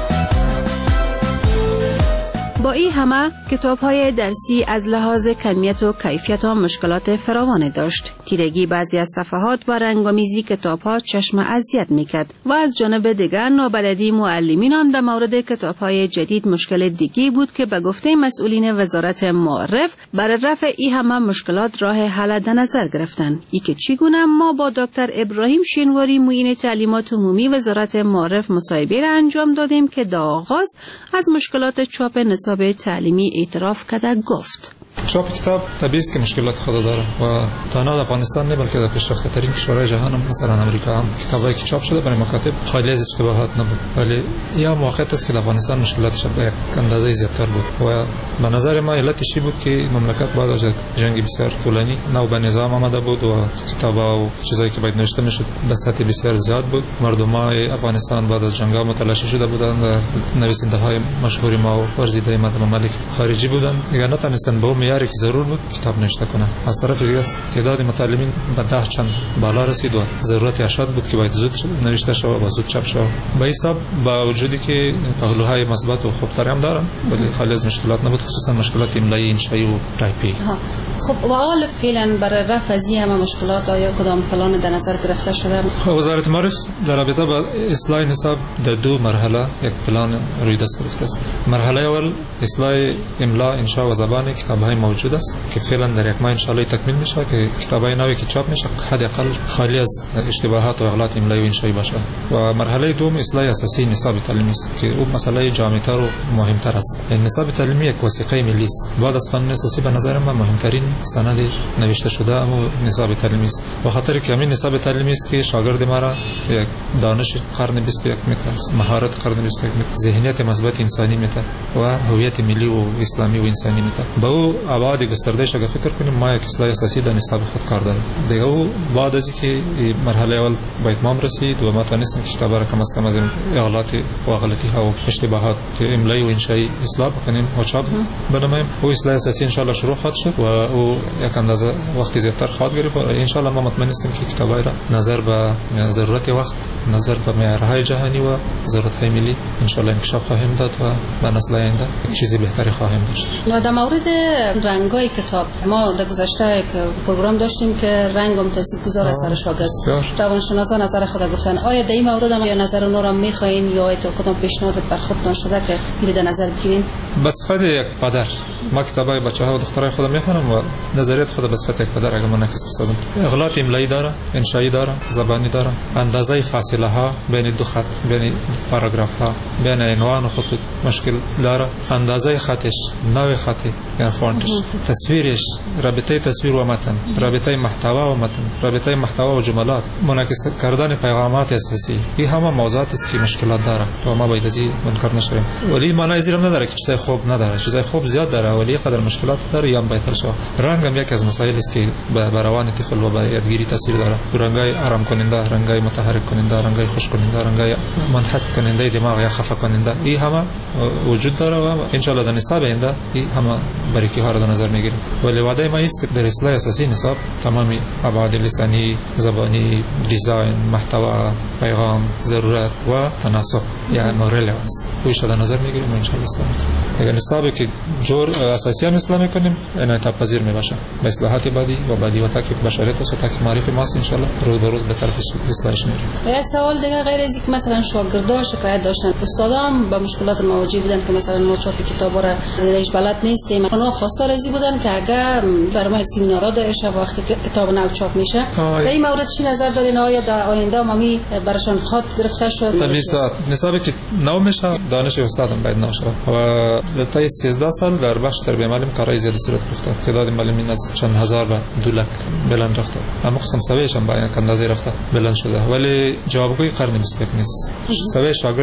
با این همه کتاب‌های درسی از لحاظ کمیت و کیفیت ها مشکلات فراوانی داشت. تیرگی بعضی از صفحات و رنگامیزی کتاب‌ها چشم اذیت می‌کرد و از جانب دیگر نابلدی معلمین هم در مورد کتاب‌های جدید مشکل دیگی بود که به گفته مسئولین وزارت معرف برای رفع این همه مشکلات راه حل در نظر گرفتند. ای که چگونه ما با دکتر ابراهیم شینواری معین تعلیمات عمومی وزارت معرف مصاحبه را انجام دادیم که در آغاز از مشکلات چاپ نصاب به تعلیمی اعتراف کرده گفت. چاپ کتاب طبیعی است که مشکلات خود داره و تنها افغانستان نه بلکه در پیشرفته ترین کشورهای جهان هم مثلا امریکا هم کتابایی که چاپ شده برای مکاتب خالی از اشتباهات نبود، ولی یا موقع است که در افغانستان مشکلاتش به یک اندازه زیادتر بود و به نظر ما علتش بود که مملکت بعد از جنگ بسیار طولانی نو به نظام آمده بود و کتابا و چیزایی که باید نوشته میشد به سطح بسیار زیاد بود. مردمای افغانستان بعد از جنگ ها متلاشی شده بودند، نویسنده های مشهور ما و ورزیده ممالک خارجی بودند، دیگه نتونستند به میاری که ضرور بود کتاب نوشته کنه. از طرف دیگه تعداد مطالبین به ده چند بالا رسید و ضرورت اشد بود که باید زود نوشته شود و زود چاپ شود. به حساب با وجودی که پهلوهای مثبت و خوبتر هم دارن ولی خالی از مشکلات نبود، خصوصا مشکلات املایی، انشایی و تایپی. خب و حال فعلا برای رفع از این مشکلات آیا کدام پلان در نظر گرفته شده؟ وزارت معرف در رابطه با اصلاح نصاب در دو مرحله یک پلان روی دست گرفته است. مرحله اول اصلاح املا، انشا و زبان کتاب‌های موجود است که فعلا در یک ماه ان شاء الله تکمیل میشه که کتابای نوی که چاپ میشه حداقل خالی از اشتباهات و اغلاط املایی و انشایی باشه. و مرحله دوم اصلاح اساسی نصاب تعلیمی است که اون مسئله جامع‌تر و مهمتر است. نصاب تعلیمی یک وثیقه ملی است. بعد از قانون اساسی به نظر من مهمترین سند نوشته شده اما نصاب تعلیمی است. به خاطر که همین نصاب تعلیمی است که شاگرد ما را یک دانش قرن بیست و یک میته، مهارت قرن بیست و یک میته، ذهنیت مثبت انسانی میته و هویت ملی و اسلامی و انسانی میته. با او ابعاد گسترده شده فکر کنیم ما یک اصلاح اساسی در نصاب خود کار داریم. دیگه او بعد از اینکه مرحله اول با اتمام رسید و ما تونستیم کتاب را کم از کم از اغلاط و غلطی ها و اشتباهات املایی و انشایی اصلاح کنیم و چاپ بنامیم، او اصلاح اساسی ان شاء الله شروع خواهد شد و او یک اندازه وقتی زیادتر خواهد گرفت و ان شاء الله ما مطمئن هستیم که کتابای را نظر به ضرورت وقت، نظر به معیارهای جهانی و ضرورت‌های ملی ان شاء الله انکشاف خواهیم داد و به نسل آینده چیزی بهتری خواهیم داشت. در مورد رنگای کتاب ما در گذشته یک پروگرام داشتیم که رنگ هم تاثیرگذار از سر شاگرد. روانشناسان نظر خود گفتن آیا در این مورد هم یا نظر اونها را میخواین یا ایت کدام پیشنهاد بر خودتان شده که این در نظر بگیرین؟ به صفت یک پدر ما کتابای بچه‌ها و دخترای خودم میخونم و نظریات خود به صفت یک پدر اگه من نکس بسازم. اغلاط املایی داره، انشایی داره، زبانی داره، اندازه فاصله ها بین دو خط، بین پاراگراف ها، بین عنوان و خطوط مشکل داره، اندازه خطش، نوع خطی یا فونتش، تصویرش، رابطه تصویر و متن، رابطه محتوا و متن، رابطه محتوا و جملات، منعکس کردن پیغامات اساسی، این همه موضوعات است که مشکلات داره و ما باید از این منکر نشویم. ولی معنی زیرم نداره که چیزای خوب نداره، چیزای خوب زیاد داره ولی قدر مشکلات داره یا باید حل شود. رنگ هم یکی از مسائل است که به روان طفل و به یادگیری تاثیر داره. رنگای آرام کننده، رنگای متحرک کننده، رنگای خوش کننده، رنگای منحط کننده دماغ یا خفه کننده، این همه وجود داره و ان شاء الله در نصاب آینده این همه باریکی ها را در نظر میگیریم. ولی وعده ما است که در اصلاح اساسی نصاب تمامی ابعاد لسانی، زبانی، دیزاین، محتوا، پیغام، ضرورت و تناسب یا ریلیوانس ویش در نظر میگیریم و ان شاء الله اصلاح میکنیم. اگر نصابی که جور اساسی هم اصلاح میکنیم انعطاف پذیر میباشه. به اصلاحات بعدی و بعدی و تاکید بشریت و تاکید معرفی ماست ان شاء الله روز به روز به طرف اصلاحش میریم. یک سوال دیگه غیر از اینکه مثلا شاگردان شکایت داشتن، استادان با مشکلات مواجه بودن که مثلا ما چاپ کتابا را ریش بلد نیستیم، اونا خواستار ازی بودن که اگر برای ما یک سمینارا داشه وقتی که کتاب نو چاپ میشه در این مورد چی نظر دارین؟ آیا در آینده ما براشون خط گرفته شد؟ طبیعتا نصابی که نو میشه دانش استادم باید نو شود و تا سیزده سال در بخش تربیت معلم کارای زیاد صورت گرفته. تعداد معلمین از چند هزار به دو لک بلند رفته، اما قسم سویش هم با این اندازه رفته بلند شده ولی جوابگوی قرن بیست و یک نیست. سوی شاگرد ما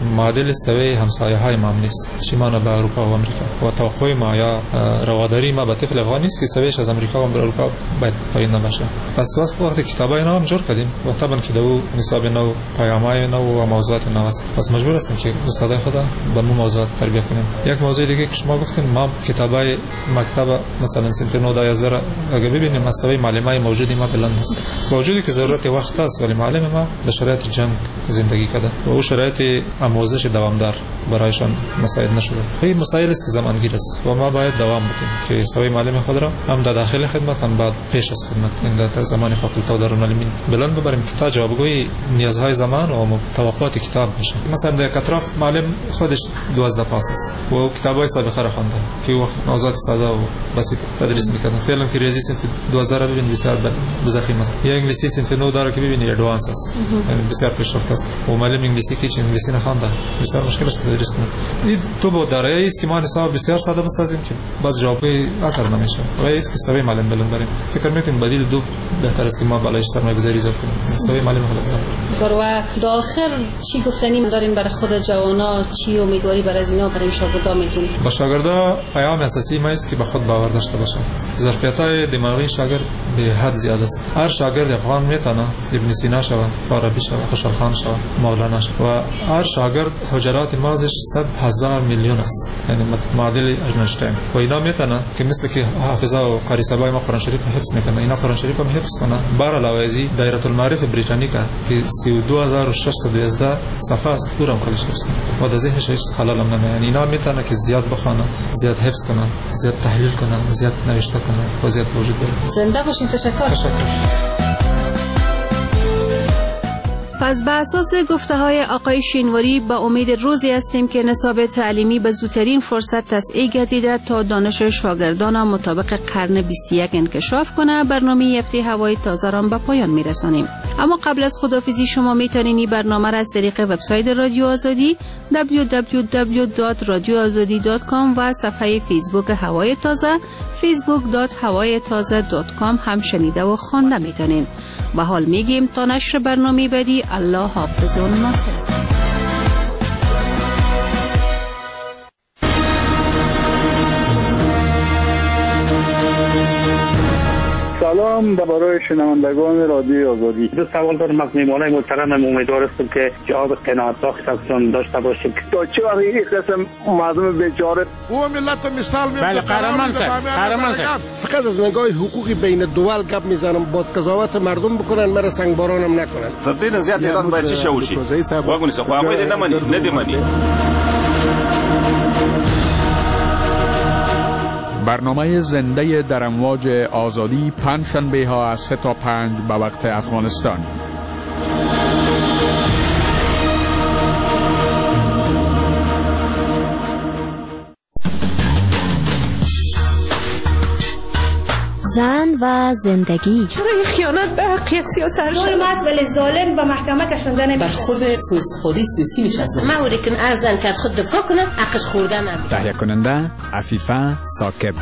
معادل سوی همسایه های ما نیست، شیمان به اروپا و آمریکا و توقع ما یا رواداری ما به طفل افغانی است که سویش از آمریکا و اروپا باید پایین نباشه. پس وقتی کتابای نو هم جور کردیم و طبعا که دو نصاب نو، پیام‌های نو و موضوعات نو است، پس مجبور هستیم که استادای خدا به مو موضوعات تربیت کنیم. یک موضوع دیگه که شما گفتین، ما کتابای مکتب مثلا صنف نو دا یازده اگه ببینیم مساوی معلمای موجودی ما بلند است، موجودی که ضرورت وقت است، ولی معلم ما در شرایط جنگ زندگی کرده و او شرایط آموزش دوامدار برایشان مساعد نشده. این مسائل است که زمانگیر است و ما باید دوام بدیم که سوی معلم خود را هم در داخل خدمت هم بعد پیش از خدمت این در زمان فاکولته و دارالعلومین بلند ببریم که تا جوابگوی نیازهای زمان و توقعات کتاب بشه. مثلا در اطراف معلم خودش دوازده پاس است و کتابای سابقه را خوانده که وقت موضوعات ساده و بسیط تدریس می‌کردن. فعلا که ریاضی صنف دوازده را ببین بسیار بزخیم است، یا انگلیسی صنف نه داره که ببینید ادوانس است، یعنی بسیار پیشرفته است و معلم انگلیسی که چه انگلیسی نخوانده بسیار مشکل است تدریس کنه. این تو با دارایی است که ما نصاب بسیار ساده بسازیم که باز جوابی اثر نمیشه و است که سوی معلم بلند بریم. فکر میکنم بدیل دو بهتر است که ما بالایش سرمایه‌گذاری زیاد کنیم. سوی معلم خود و داخل چی گفتنی دارین برای خود جوانا، چی امیدواری برای اینا برای شاگردا میتونین؟ با شاگردا پیام اساسی ما است که به خود باور داشته باشن. ظرفیت‌های دماغی شاگرد به حد زیاد است. هر شاگرد افغان میتونه ابن سینا شود، فارابی شود، خوشحال خان شود، مولانا شود و هر شاگرد حجرات مغزش صد هزار میلیون است، یعنی معادل اجنشتین و اینا میتونه که مثل که حافظه و قاری صاحبای ما قرآن شریف حفظ میکنه، اینا قرآن شریف هم حفظ کنه. بار علاوه دایره المعارف بریتانیکا که سی و دو هزار و ششصد و دوازده صفحه است پورم کلش حفظ کنه و در ذهنش هیچ خلل هم نمیاد. یعنی اینا میتونه که زیاد بخونه، زیاد حفظ کنه، زیاد تحلیل کنه، زیاد نوشته کنه و زیاد وجود بیاره. زنده باشین. تشکر. تشکر. پس به اساس گفته های آقای شینواری به امید روزی هستیم که نصاب تعلیمی به زودترین فرصت تصحیح گردیده تا دانش شاگردان مطابق قرن بیست و یک انکشاف کنه. برنامه هفته هوای تازه را به پایان میرسانیم، اما قبل از خداحافظی شما میتونین این برنامه را از طریق وبسایت رادیو آزادی دبلیو دبلیو دبلیو دات رادیو آزادی دات کام و صفحه فیسبوک هوای تازه فیسبوک دات هوای تازه دات کام هم شنیده و خوانده میتونین. و حال میگیم تا نشر برنامه بعدی، الله حافظ و ناصرتان. سلام برای شنوندگان رادیو آزادی. دو سوال دارم از میهمانای محترمم. امیدوار هستم که جواب قناعت بخشتون داشته باشید. تا چه وقت این قسم مردم بیچاره او ملت مثال میاد. بله قهرمان صاحب، قهرمان صاحب. فقط از نگاه حقوقی بین دول گپ میزنم، باز قضاوت مردم بکنن، مرا سنگبارانم نکنن. تر دې زیات ایران باید چی شوشي واګونی څه خو هغه نه مني نه دی مني. برنامه زنده در امواج آزادی پنج شنبه ها از سه تا پنج به وقت افغانستان. زن و زندگی. چرا این خیانت به حقیقت سیاست شد؟ مسئله ظالم به محکمه کشنده نمیشه. برخورد سوء استفاده سیاسی میشه از ما اوری کن ارزن که از خود دفاع کنه حقش خورده نمیشه. تهیه کننده عفیفه ثاقب.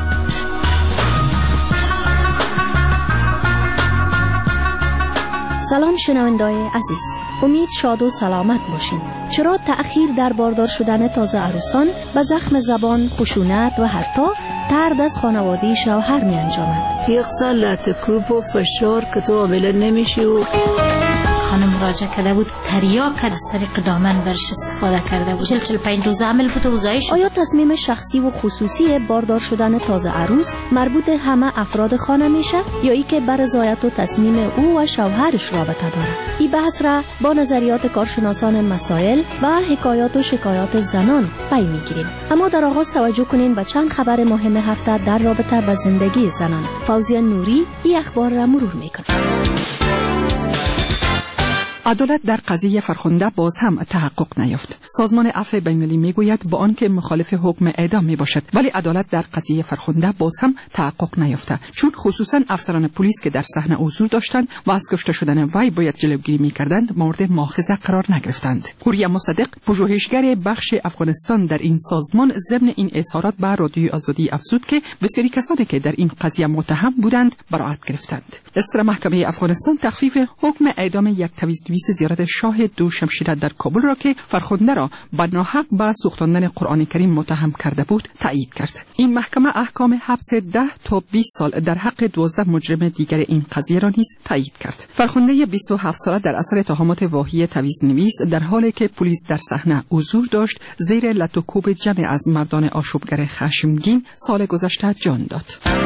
سلام شنوندای عزیز، امید شاد و سلامت باشین. چرا تأخیر در باردار شدن تازه عروسان به زخم زبان، خشونت و حتی طرد از خانواده شوهر می انجامد؟ یک سال لطکوب و فشار که تو عامله نمیشی و خانم مراجعه کرده بود تریاک کرد از طریق دامن برش استفاده کرده بود. چل چل پنج روز عمل بود و وزایش. آیا تصمیم شخصی و خصوصی باردار شدن تازه عروس مربوط همه افراد خانه میشه یا ای که بر رضایت و تصمیم او و شوهرش رابطه داره؟ این بحث را با نظریات کارشناسان مسائل و حکایات و شکایات زنان پی میگیریم. اما در آغاز توجه کنین به چند خبر مهم هفته در رابطه با زندگی زنان. فوزیه نوری این اخبار را مرور میکنه. عدالت در قضیه فرخنده باز هم تحقق نیافت. سازمان عفو بین‌المللی میگوید با آنکه مخالف حکم اعدام میباشد ولی عدالت در قضیه فرخنده باز هم تحقق نیافته، چون خصوصا افسران پلیس که در صحنه حضور داشتند و از کشته شدن وی باید جلوگیری میکردند مورد مؤاخذه قرار نگرفتند. هوریا مصدق پژوهشگر بخش افغانستان در این سازمان ضمن این اظهارات به رادیو آزادی افزود که بسیاری کسانی که در این قضیه متهم بودند براءت گرفتند. دستور محکمه افغانستان تخفیف حکم اعدام یک تویز اکتیویست زیارت شاه دو شمشیره در کابل را که فرخنده را به ناحق به سوختاندن قرآن کریم متهم کرده بود تایید کرد. این محکمه احکام حبس ده تا بیست سال در حق دوازده مجرم دیگر این قضیه را نیز تایید کرد. فرخنده بیست و هفت ساله در اثر اتهامات واهی تویزنویس در حالی که پلیس در صحنه حضور داشت زیر لط و کوب جمع از مردان آشوبگر خشمگین سال گذشته جان داد.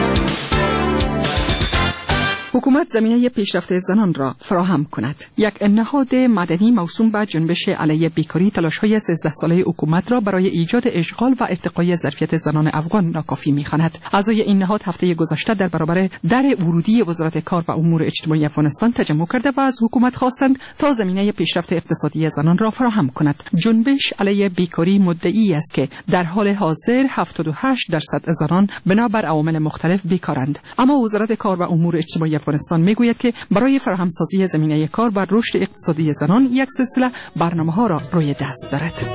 حکومت زمینه پیشرفت زنان را فراهم کند. یک نهاد مدنی موسوم به جنبش علیه بیکاری تلاش‌های سیزده ساله حکومت را برای ایجاد اشغال و ارتقای ظرفیت زنان افغان ناکافی می‌خواند. اعضای این نهاد هفته گذشته در برابر در ورودی وزارت کار و امور اجتماعی افغانستان تجمع کرده و از حکومت خواستند تا زمینه پیشرفت اقتصادی زنان را فراهم کند. جنبش علیه بیکاری مدعی است که در حال حاضر هفتاد و هشت درصد زنان بنابر عوامل مختلف بیکارند، اما وزارت کار و امور اجتماعی افغانستان میگوید که برای فراهمسازی زمینه کار و رشد اقتصادی زنان یک سلسله برنامه‌ها را روی دست دارد.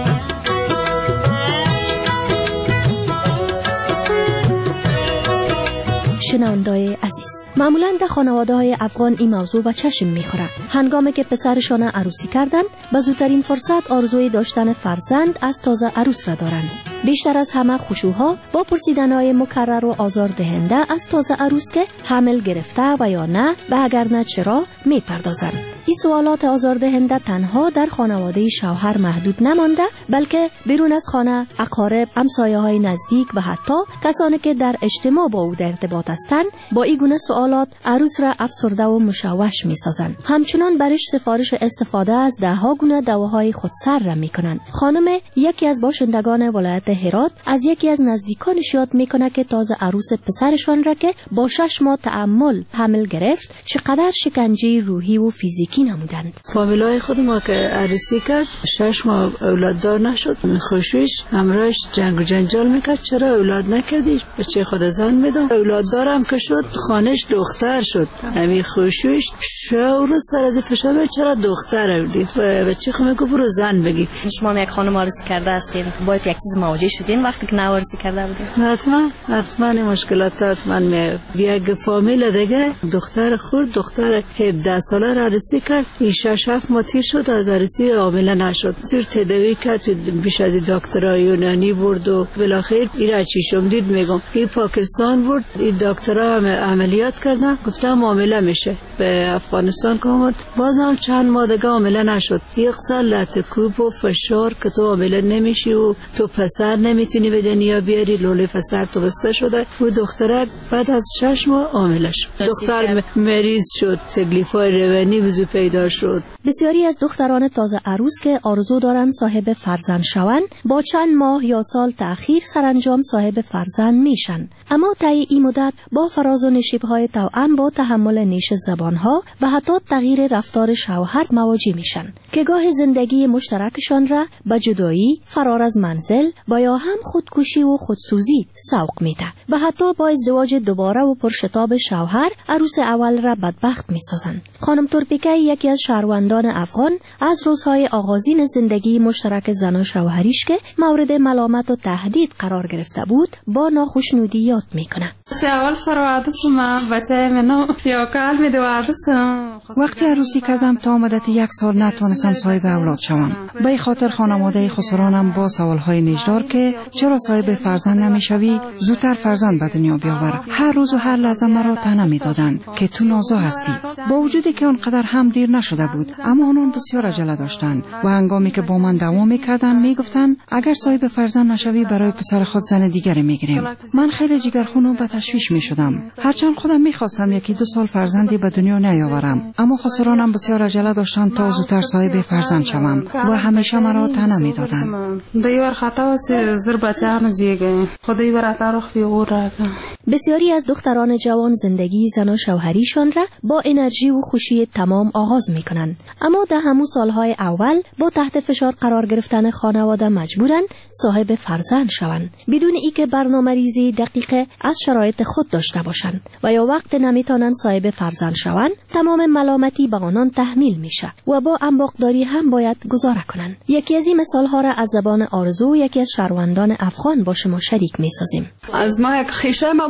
شنونده‌های عزیز، معمولاً در خانواده‌های افغان این موضوع به چشم می‌خورد. هنگامی که پسرشان عروسی کردند، به زودترین فرصت آرزوی داشتن فرزند از تازه عروس را دارند. بیشتر از همه خشوع‌ها با پرسیدن‌های مکرر و آزاردهنده از تازه عروس که حمل گرفته و یا نه و اگر نه چرا می‌پردازند. این سوالات آزاردهنده تنها در خانواده شوهر محدود نمانده، بلکه بیرون از خانه اقارب، همسایه‌های نزدیک و حتی کسانی که در اجتماع با او در ارتباط هستند با این گونه سوالات عروس را افسرده و مشوش می‌سازند. همچنان برش سفارش استفاده از ده‌ها گونه دواهای خودسر را می‌کنند. خانم یکی از باشندگان ولایت هرات از یکی از نزدیکانش یاد میکنه که تازه عروس پسرشان را که با شش ماه تعمل حمل گرفت چقدر شکنجه روحی و فیزیکی نمودند. فامیلای خود ما که عروسی کرد شش ماه اولاد دار نشد، خوشویش همراهش جنگ و جنجال میکرد چرا اولاد نکردی؟ بچه خود زن میدم. اولاد دارم که شد خانش دختر شد، همین خوشویش شور سر از فشار چرا دختر آوردی؟ بچه خود میگه برو زن بگی. شما یک خانم عروسی کرده هستید، باید یک چیز مواجه شدین وقتی که نوارسی کرده بودین؟ حتما حتما این مشکلات حتما می یک فامیل دیگه دختر خود دختر هفده ساله را عروسی کرد، این شش هفت ماه تیر شد از عروسی حامله نشد. زیر تداوی کرد، بیش از دکترای یونانی برد و بالاخره ایرا چیشم دید میگم این پاکستان برد، این دکترها هم عملیات کردن گفتم حامله میشه. به افغانستان کومد بازم چند ماه دیگه حامله نشد. یک سال لطکوب و فشار که تو حامله نمیشی و تو پسر نمیتونی به دنیا بیاری، لوله پسر تو بسته شده و دخترک بعد از شش ماه حامله شد. دختر مریض شد، تکلیف‌های روانی بزو پیدا شد. بسیاری از دختران تازه عروس که آرزو دارند صاحب فرزند شوند با چند ماه یا سال تأخیر سرانجام صاحب فرزند میشن، اما طی این مدت با فراز و نشیب‌های توأم با تحمل نیش زبان‌ها و حتی تغییر رفتار شوهر مواجه میشن که گاه زندگی مشترکشان را به جدایی، فرار از منزل و یا هم خودکشی و خودسوزی سوق میده و حتی با ازدواج دوباره و پرشتاب شوهر عروس اول را بدبخت میسازند. خانم تورپیکه یکی از شهروندان افغان از روزهای آغازین زندگی مشترک زن و شوهریش که مورد ملامت و تهدید قرار گرفته بود با ناخشنودی یاد میکنه. اول سر وعده سم بچه منو یا کال می وعده سم. وقتی عروسی کردم تا مدت یک سال نتونستم صاحب اولاد شوم. به این خاطر خانواده خسرانم با سوالهای نیجدار که چرا صاحب فرزند نمیشوی، زودتر فرزند به دنیا بیاور. هر روز و هر لحظه مرا طعنه میدادند که تو نازا هستی. با وجودی که آنقدر هم دیر نشده بود، اما آنان بسیار عجله داشتند و هنگامی که با من دعوا میکردند میگفتند اگر صاحب فرزند نشوی برای پسر خود زن دیگری میگیریم. من خیلی جگرخون و به تشویش میشدم، هرچند خودم میخواستم یکی دو سال فرزندی به دنیا نیاورم، اما خسرانم بسیار عجله داشتند تا زودتر صاحب فرزند شوم و همیشه مرا طعنه میدادند. دیوار خطا زر بچه‌ها زیگه خدای برات روخ بیور. بسیاری از دختران جوان زندگی زن و شوهریشان را با انرژی و خوشی تمام آغاز میکنند، اما در همون سالهای اول با تحت فشار قرار گرفتن خانواده مجبورند صاحب فرزند شوند بدون اینکه برنامه‌ریزی دقیق از شرایط خود داشته باشند و یا وقت نمیتونن صاحب فرزند شوند تمام ملامتی به آنان تحمیل میشه و با انباغداری هم باید گزاره کنند. یکی از این مثالها را از زبان آرزو یکی از شهروندان افغان با شما شریک میسازیم. از ما یک خیشه ما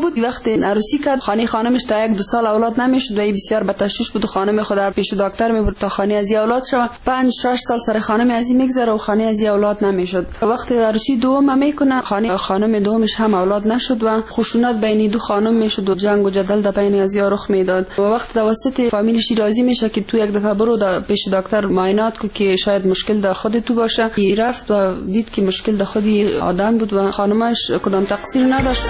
بود. وقتی عروسی کرد خانه خانمش تا یک دو سال اولاد نمیشد و بسیار به تشویش بود و خانم خود پیش دکتر میبرد تا خانه از اولاد شود. پنج شش سال سر خانم از این میگذره و خانه از اولاد نمیشد. وقتی عروسی دوم میکنه خانه خانم دومش هم اولاد نشد و خشونت بین دو خانم میشد و جنگ و جدل در بین از رخ میداد و وقت توسط فامیلش راضی میشه که تو یک دفعه برو دا پیش دکتر معاینات کو که شاید مشکل در خود تو باشه. رفت و دید که مشکل در خود آدم بود و خانمش کدام تقصیر نداشت.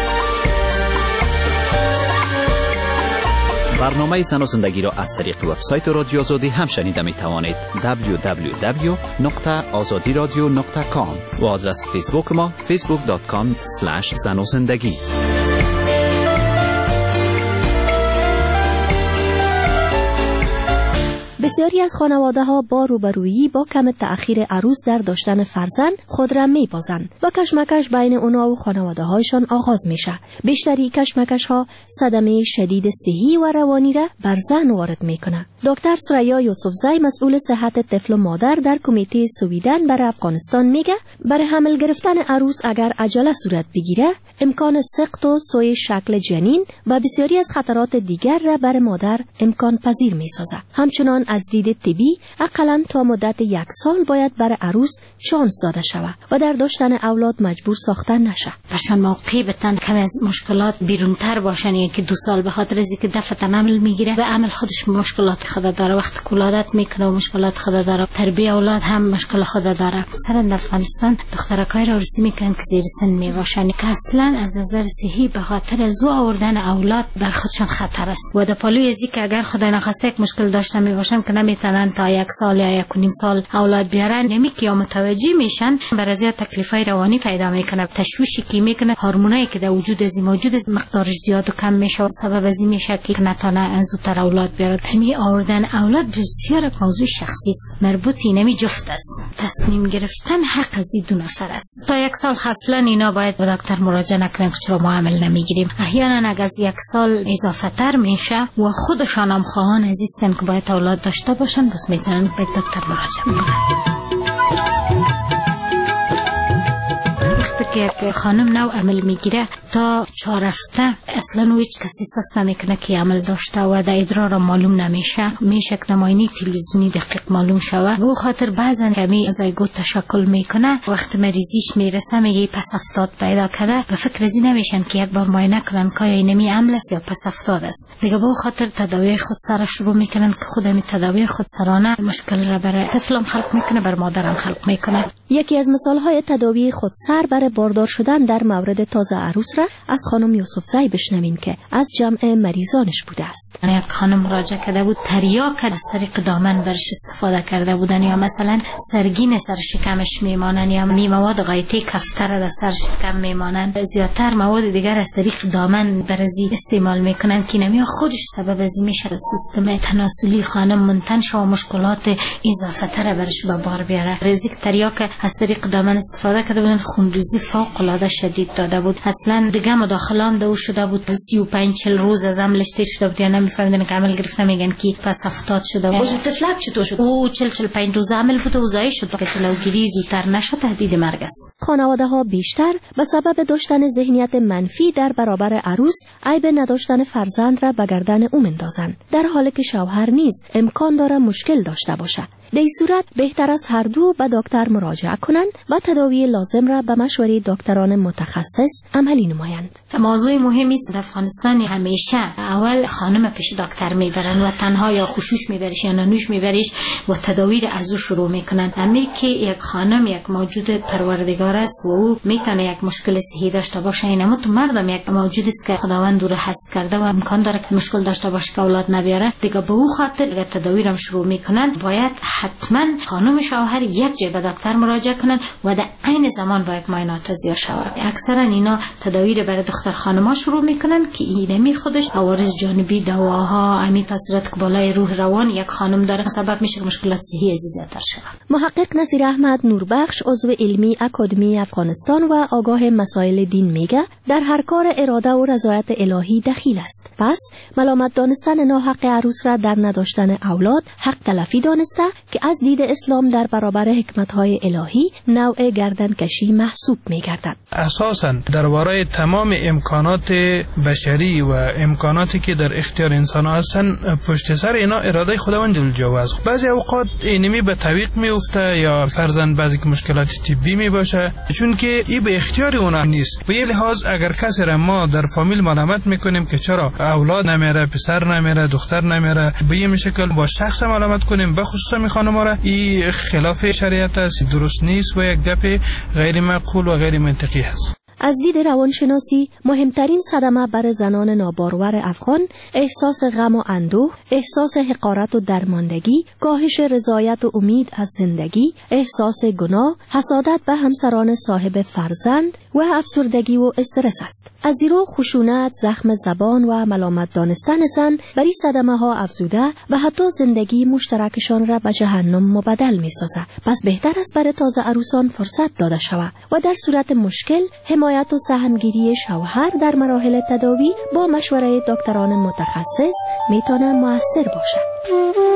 برنامه زن و زندگی را از طریق وبسایت رادیو آزادی هم شنیده می توانید. دبلیو دبلیو دبلیو نقطه آزادی رادیو نقطه کام و آدرس فیسبوک ما فیسبوک دات کام اسلش زن و زندگی. بسیاری از خانواده ها با روبرویی با کم تأخیر عروس در داشتن فرزند خود را می بازند و کشمکش بین اونا و خانواده هایشان آغاز میشه. بیشتری کشمکش ها صدمه شدید صحی و روانی را بر زن وارد میکنه. دکتر سریا یوسفزی مسئول صحت طفل و مادر در کمیته سویدن برای افغانستان میگه برای حمل گرفتن عروس اگر عجله صورت بگیره امکان سقط و سوی شکل جنین و بسیاری از خطرات دیگر را برای مادر امکان پذیر میسازه. همچنان از دید طبی اقلاً تا مدت یک سال باید برای عروس چانس داده شود و در داشتن اولاد مجبور ساختن نشه. برشان موقعی بتن کم از مشکلات بیرونتر باشن، یعنی که دو سال به خاطر از اینکه دفعه عمل میگیره و عمل خودش مشکلات خود داره، وقت ولادت میکنه و مشکلات خود داره، تربیت اولاد هم مشکل خود داره. مثلا در افغانستان دخترکای را عروسی میکنن که زیر سن میباشن که اصلا از نظر صحی به خاطر از آوردن اولاد بر خودشان خطر است و در پالوی ازی که اگر خدای نخواسته یک مشکل داشته میباشن که نمیتونن تا یک سال یا یک و نیم سال اولاد بیارن، نمی که یا متوجه میشن بر زیاد تکلیفای روانی پیدا میکنه، تشویشی که میکنه، هورمونایی که در وجود از موجود است مقدارش زیاد و کم میشه و سبب از این میشه که نتونه زودتر اولاد بیاره. همین آوردن اولاد بسیار یک موضوع شخصی است، مربوطی نمی جفت است. تصمیم گرفتن حق از دو نفر است. تا یک سال اصلا اینا باید به دکتر مراجعه نکنن که چرا ما عمل نمیگیریم. احیانا اگر از یک سال اضافه تر میشه و خودشان هم خواهان عزیزن که باید اولاد داشته باشن، بس میتونن به دکتر مراجعه کنن. وقتی که خانم نو عمل میگیره تا چهار هفته اصلا هیچ کسی احساس نمیکنه که عمل داشته و در ادرار معلوم نمیشه، میشه که نماینی تلویزیونی دقیق معلوم شوه. به خاطر بعضن کمی زایگوت تشکل میکنه، وقت مریضیش میرسه میگه پس افتاد پیدا کرده، به فکر ازی نمیشن که یک بار معاینه کنن که اینمی عمل است یا پس افتاد است. دیگه به خاطر تداوی خودسر شروع میکنن که خود می تداوی خودسرانه مشکل را برای طفلم خلق میکنه، بر مادرم خلق میکنه. یکی از مثالهای تداوی خودسر برای باردار شدن در مورد تازه عروس را از خانم یوسفزی بشنوین که از جمع مریضانش بوده است. یک خانم مراجعه کرده بود، تریاک از طریق دامن برش استفاده کرده بودن، یا مثلا سرگین سر شکمش میمانن، یا می مواد غایطی کفتر در سر شکم میمانن. زیادتر مواد دیگر از طریق دامن برزی استعمال میکنن که نمی خودش سبب از میشه سیستم تناسلی خانم منتن شو و مشکلات اضافه تر برش به بار بیاره. رزق تریاک از طریق دامن استفاده کرده بودن، خونریزی فوق العاده شدید داده بود. اصلا دیگه مداخلام دو شده بود، سی و پنج چهل روز از عملش تیر شده بود، یا نمیفهمیدن که عمل گرفته، میگن که پس هفتاد شده بود. طفلک چطور شد؟ او چهل چهل و پنج روز عمل بود و زایش شد که جلوگیری زودتر نشه تهدید مرگ است. خانواده ها بیشتر به سبب داشتن ذهنیت منفی در برابر عروس عیب نداشتن فرزند را به گردن او میندازند، در حالی که شوهر نیز امکان داره مشکل داشته باشه. در این صورت بهتر از هر دو به دکتر مراجعه کنند و تداوی لازم را به مشوره دکتران متخصص عملی نمایند. موضوع مهمی است. در افغانستان همیشه اول خانم پیش دکتر میبرن و تنها یا خشوش میبریش یا نانوش میبریش و تداوی را از او شروع میکنن. اما که یک خانم یک موجود پروردگار است و او میتونه یک مشکل صحی داشته باشه، اینما تو مردم یک موجود است که خداوند او را هست کرده و امکان داره که مشکل داشته باشه که اولاد نبیاره. دیگه به او خاطر اگر تداوی را شروع میکنن باید حتما خانم شوهر یک جای به دکتر مراجعه کنن و در عین زمان با یک معاینات زیاد شود. اکثرا اینا تداوی رو برای دختر خانم‌ها شروع میکنن که اینمی خودش عوارض جانبی دواها، امی تاثیرات که بالای روح روان یک خانم داره، سبب میشه که مشکلات صحی زیادتر شود. محقق نصیر احمد نوربخش عضو علمی اکادمی افغانستان و آگاه مسائل دین میگه در هر کار اراده و رضایت الهی دخیل است. پس ملامت دانستن ناحق عروس را در نداشتن اولاد حق تلفی دانسته که از دید اسلام در برابر حکمت‌های الهی نوع گردن کشی محسوب میگه. می‌گردد. اساساً درباره تمام امکانات بشری و امکاناتی که در اختیار انسان هستند پشت سر اینا اراده خداوند جل جلاله است. بعضی اوقات اینمی به تعویق میفته یا فرضاً بعضی مشکلات طبی می باشه، چون که این به اختیار اونا نیست. به این لحاظ اگر کسی را ما در فامیل ملامت میکنیم که چرا اولاد نمیره، پسر نمیره، دختر نمیره، به این شکل با شخص ملامت کنیم، به خصوص می خانم را، این خلاف شریعت است، درست نیست و یک گپ غیر معقول و غیر منطقی است. از دید روانشناسی مهمترین صدمه بر زنان نابارور افغان احساس غم و اندوه، احساس حقارت و درماندگی، کاهش رضایت و امید از زندگی، احساس گناه، حسادت به همسران صاحب فرزند و افسردگی و استرس است. از زیرا خشونت، زخم زبان و ملامت دانستن زن بر این صدمه ها افزوده و حتی زندگی مشترکشان را به جهنم مبدل می سازد. پس بهتر است برای تازه عروسان فرصت داده شود و در صورت مشکل حمایت و سهمگیری شوهر در مراحل تداوی با مشوره دکتران متخصص میتونه موثر باشد.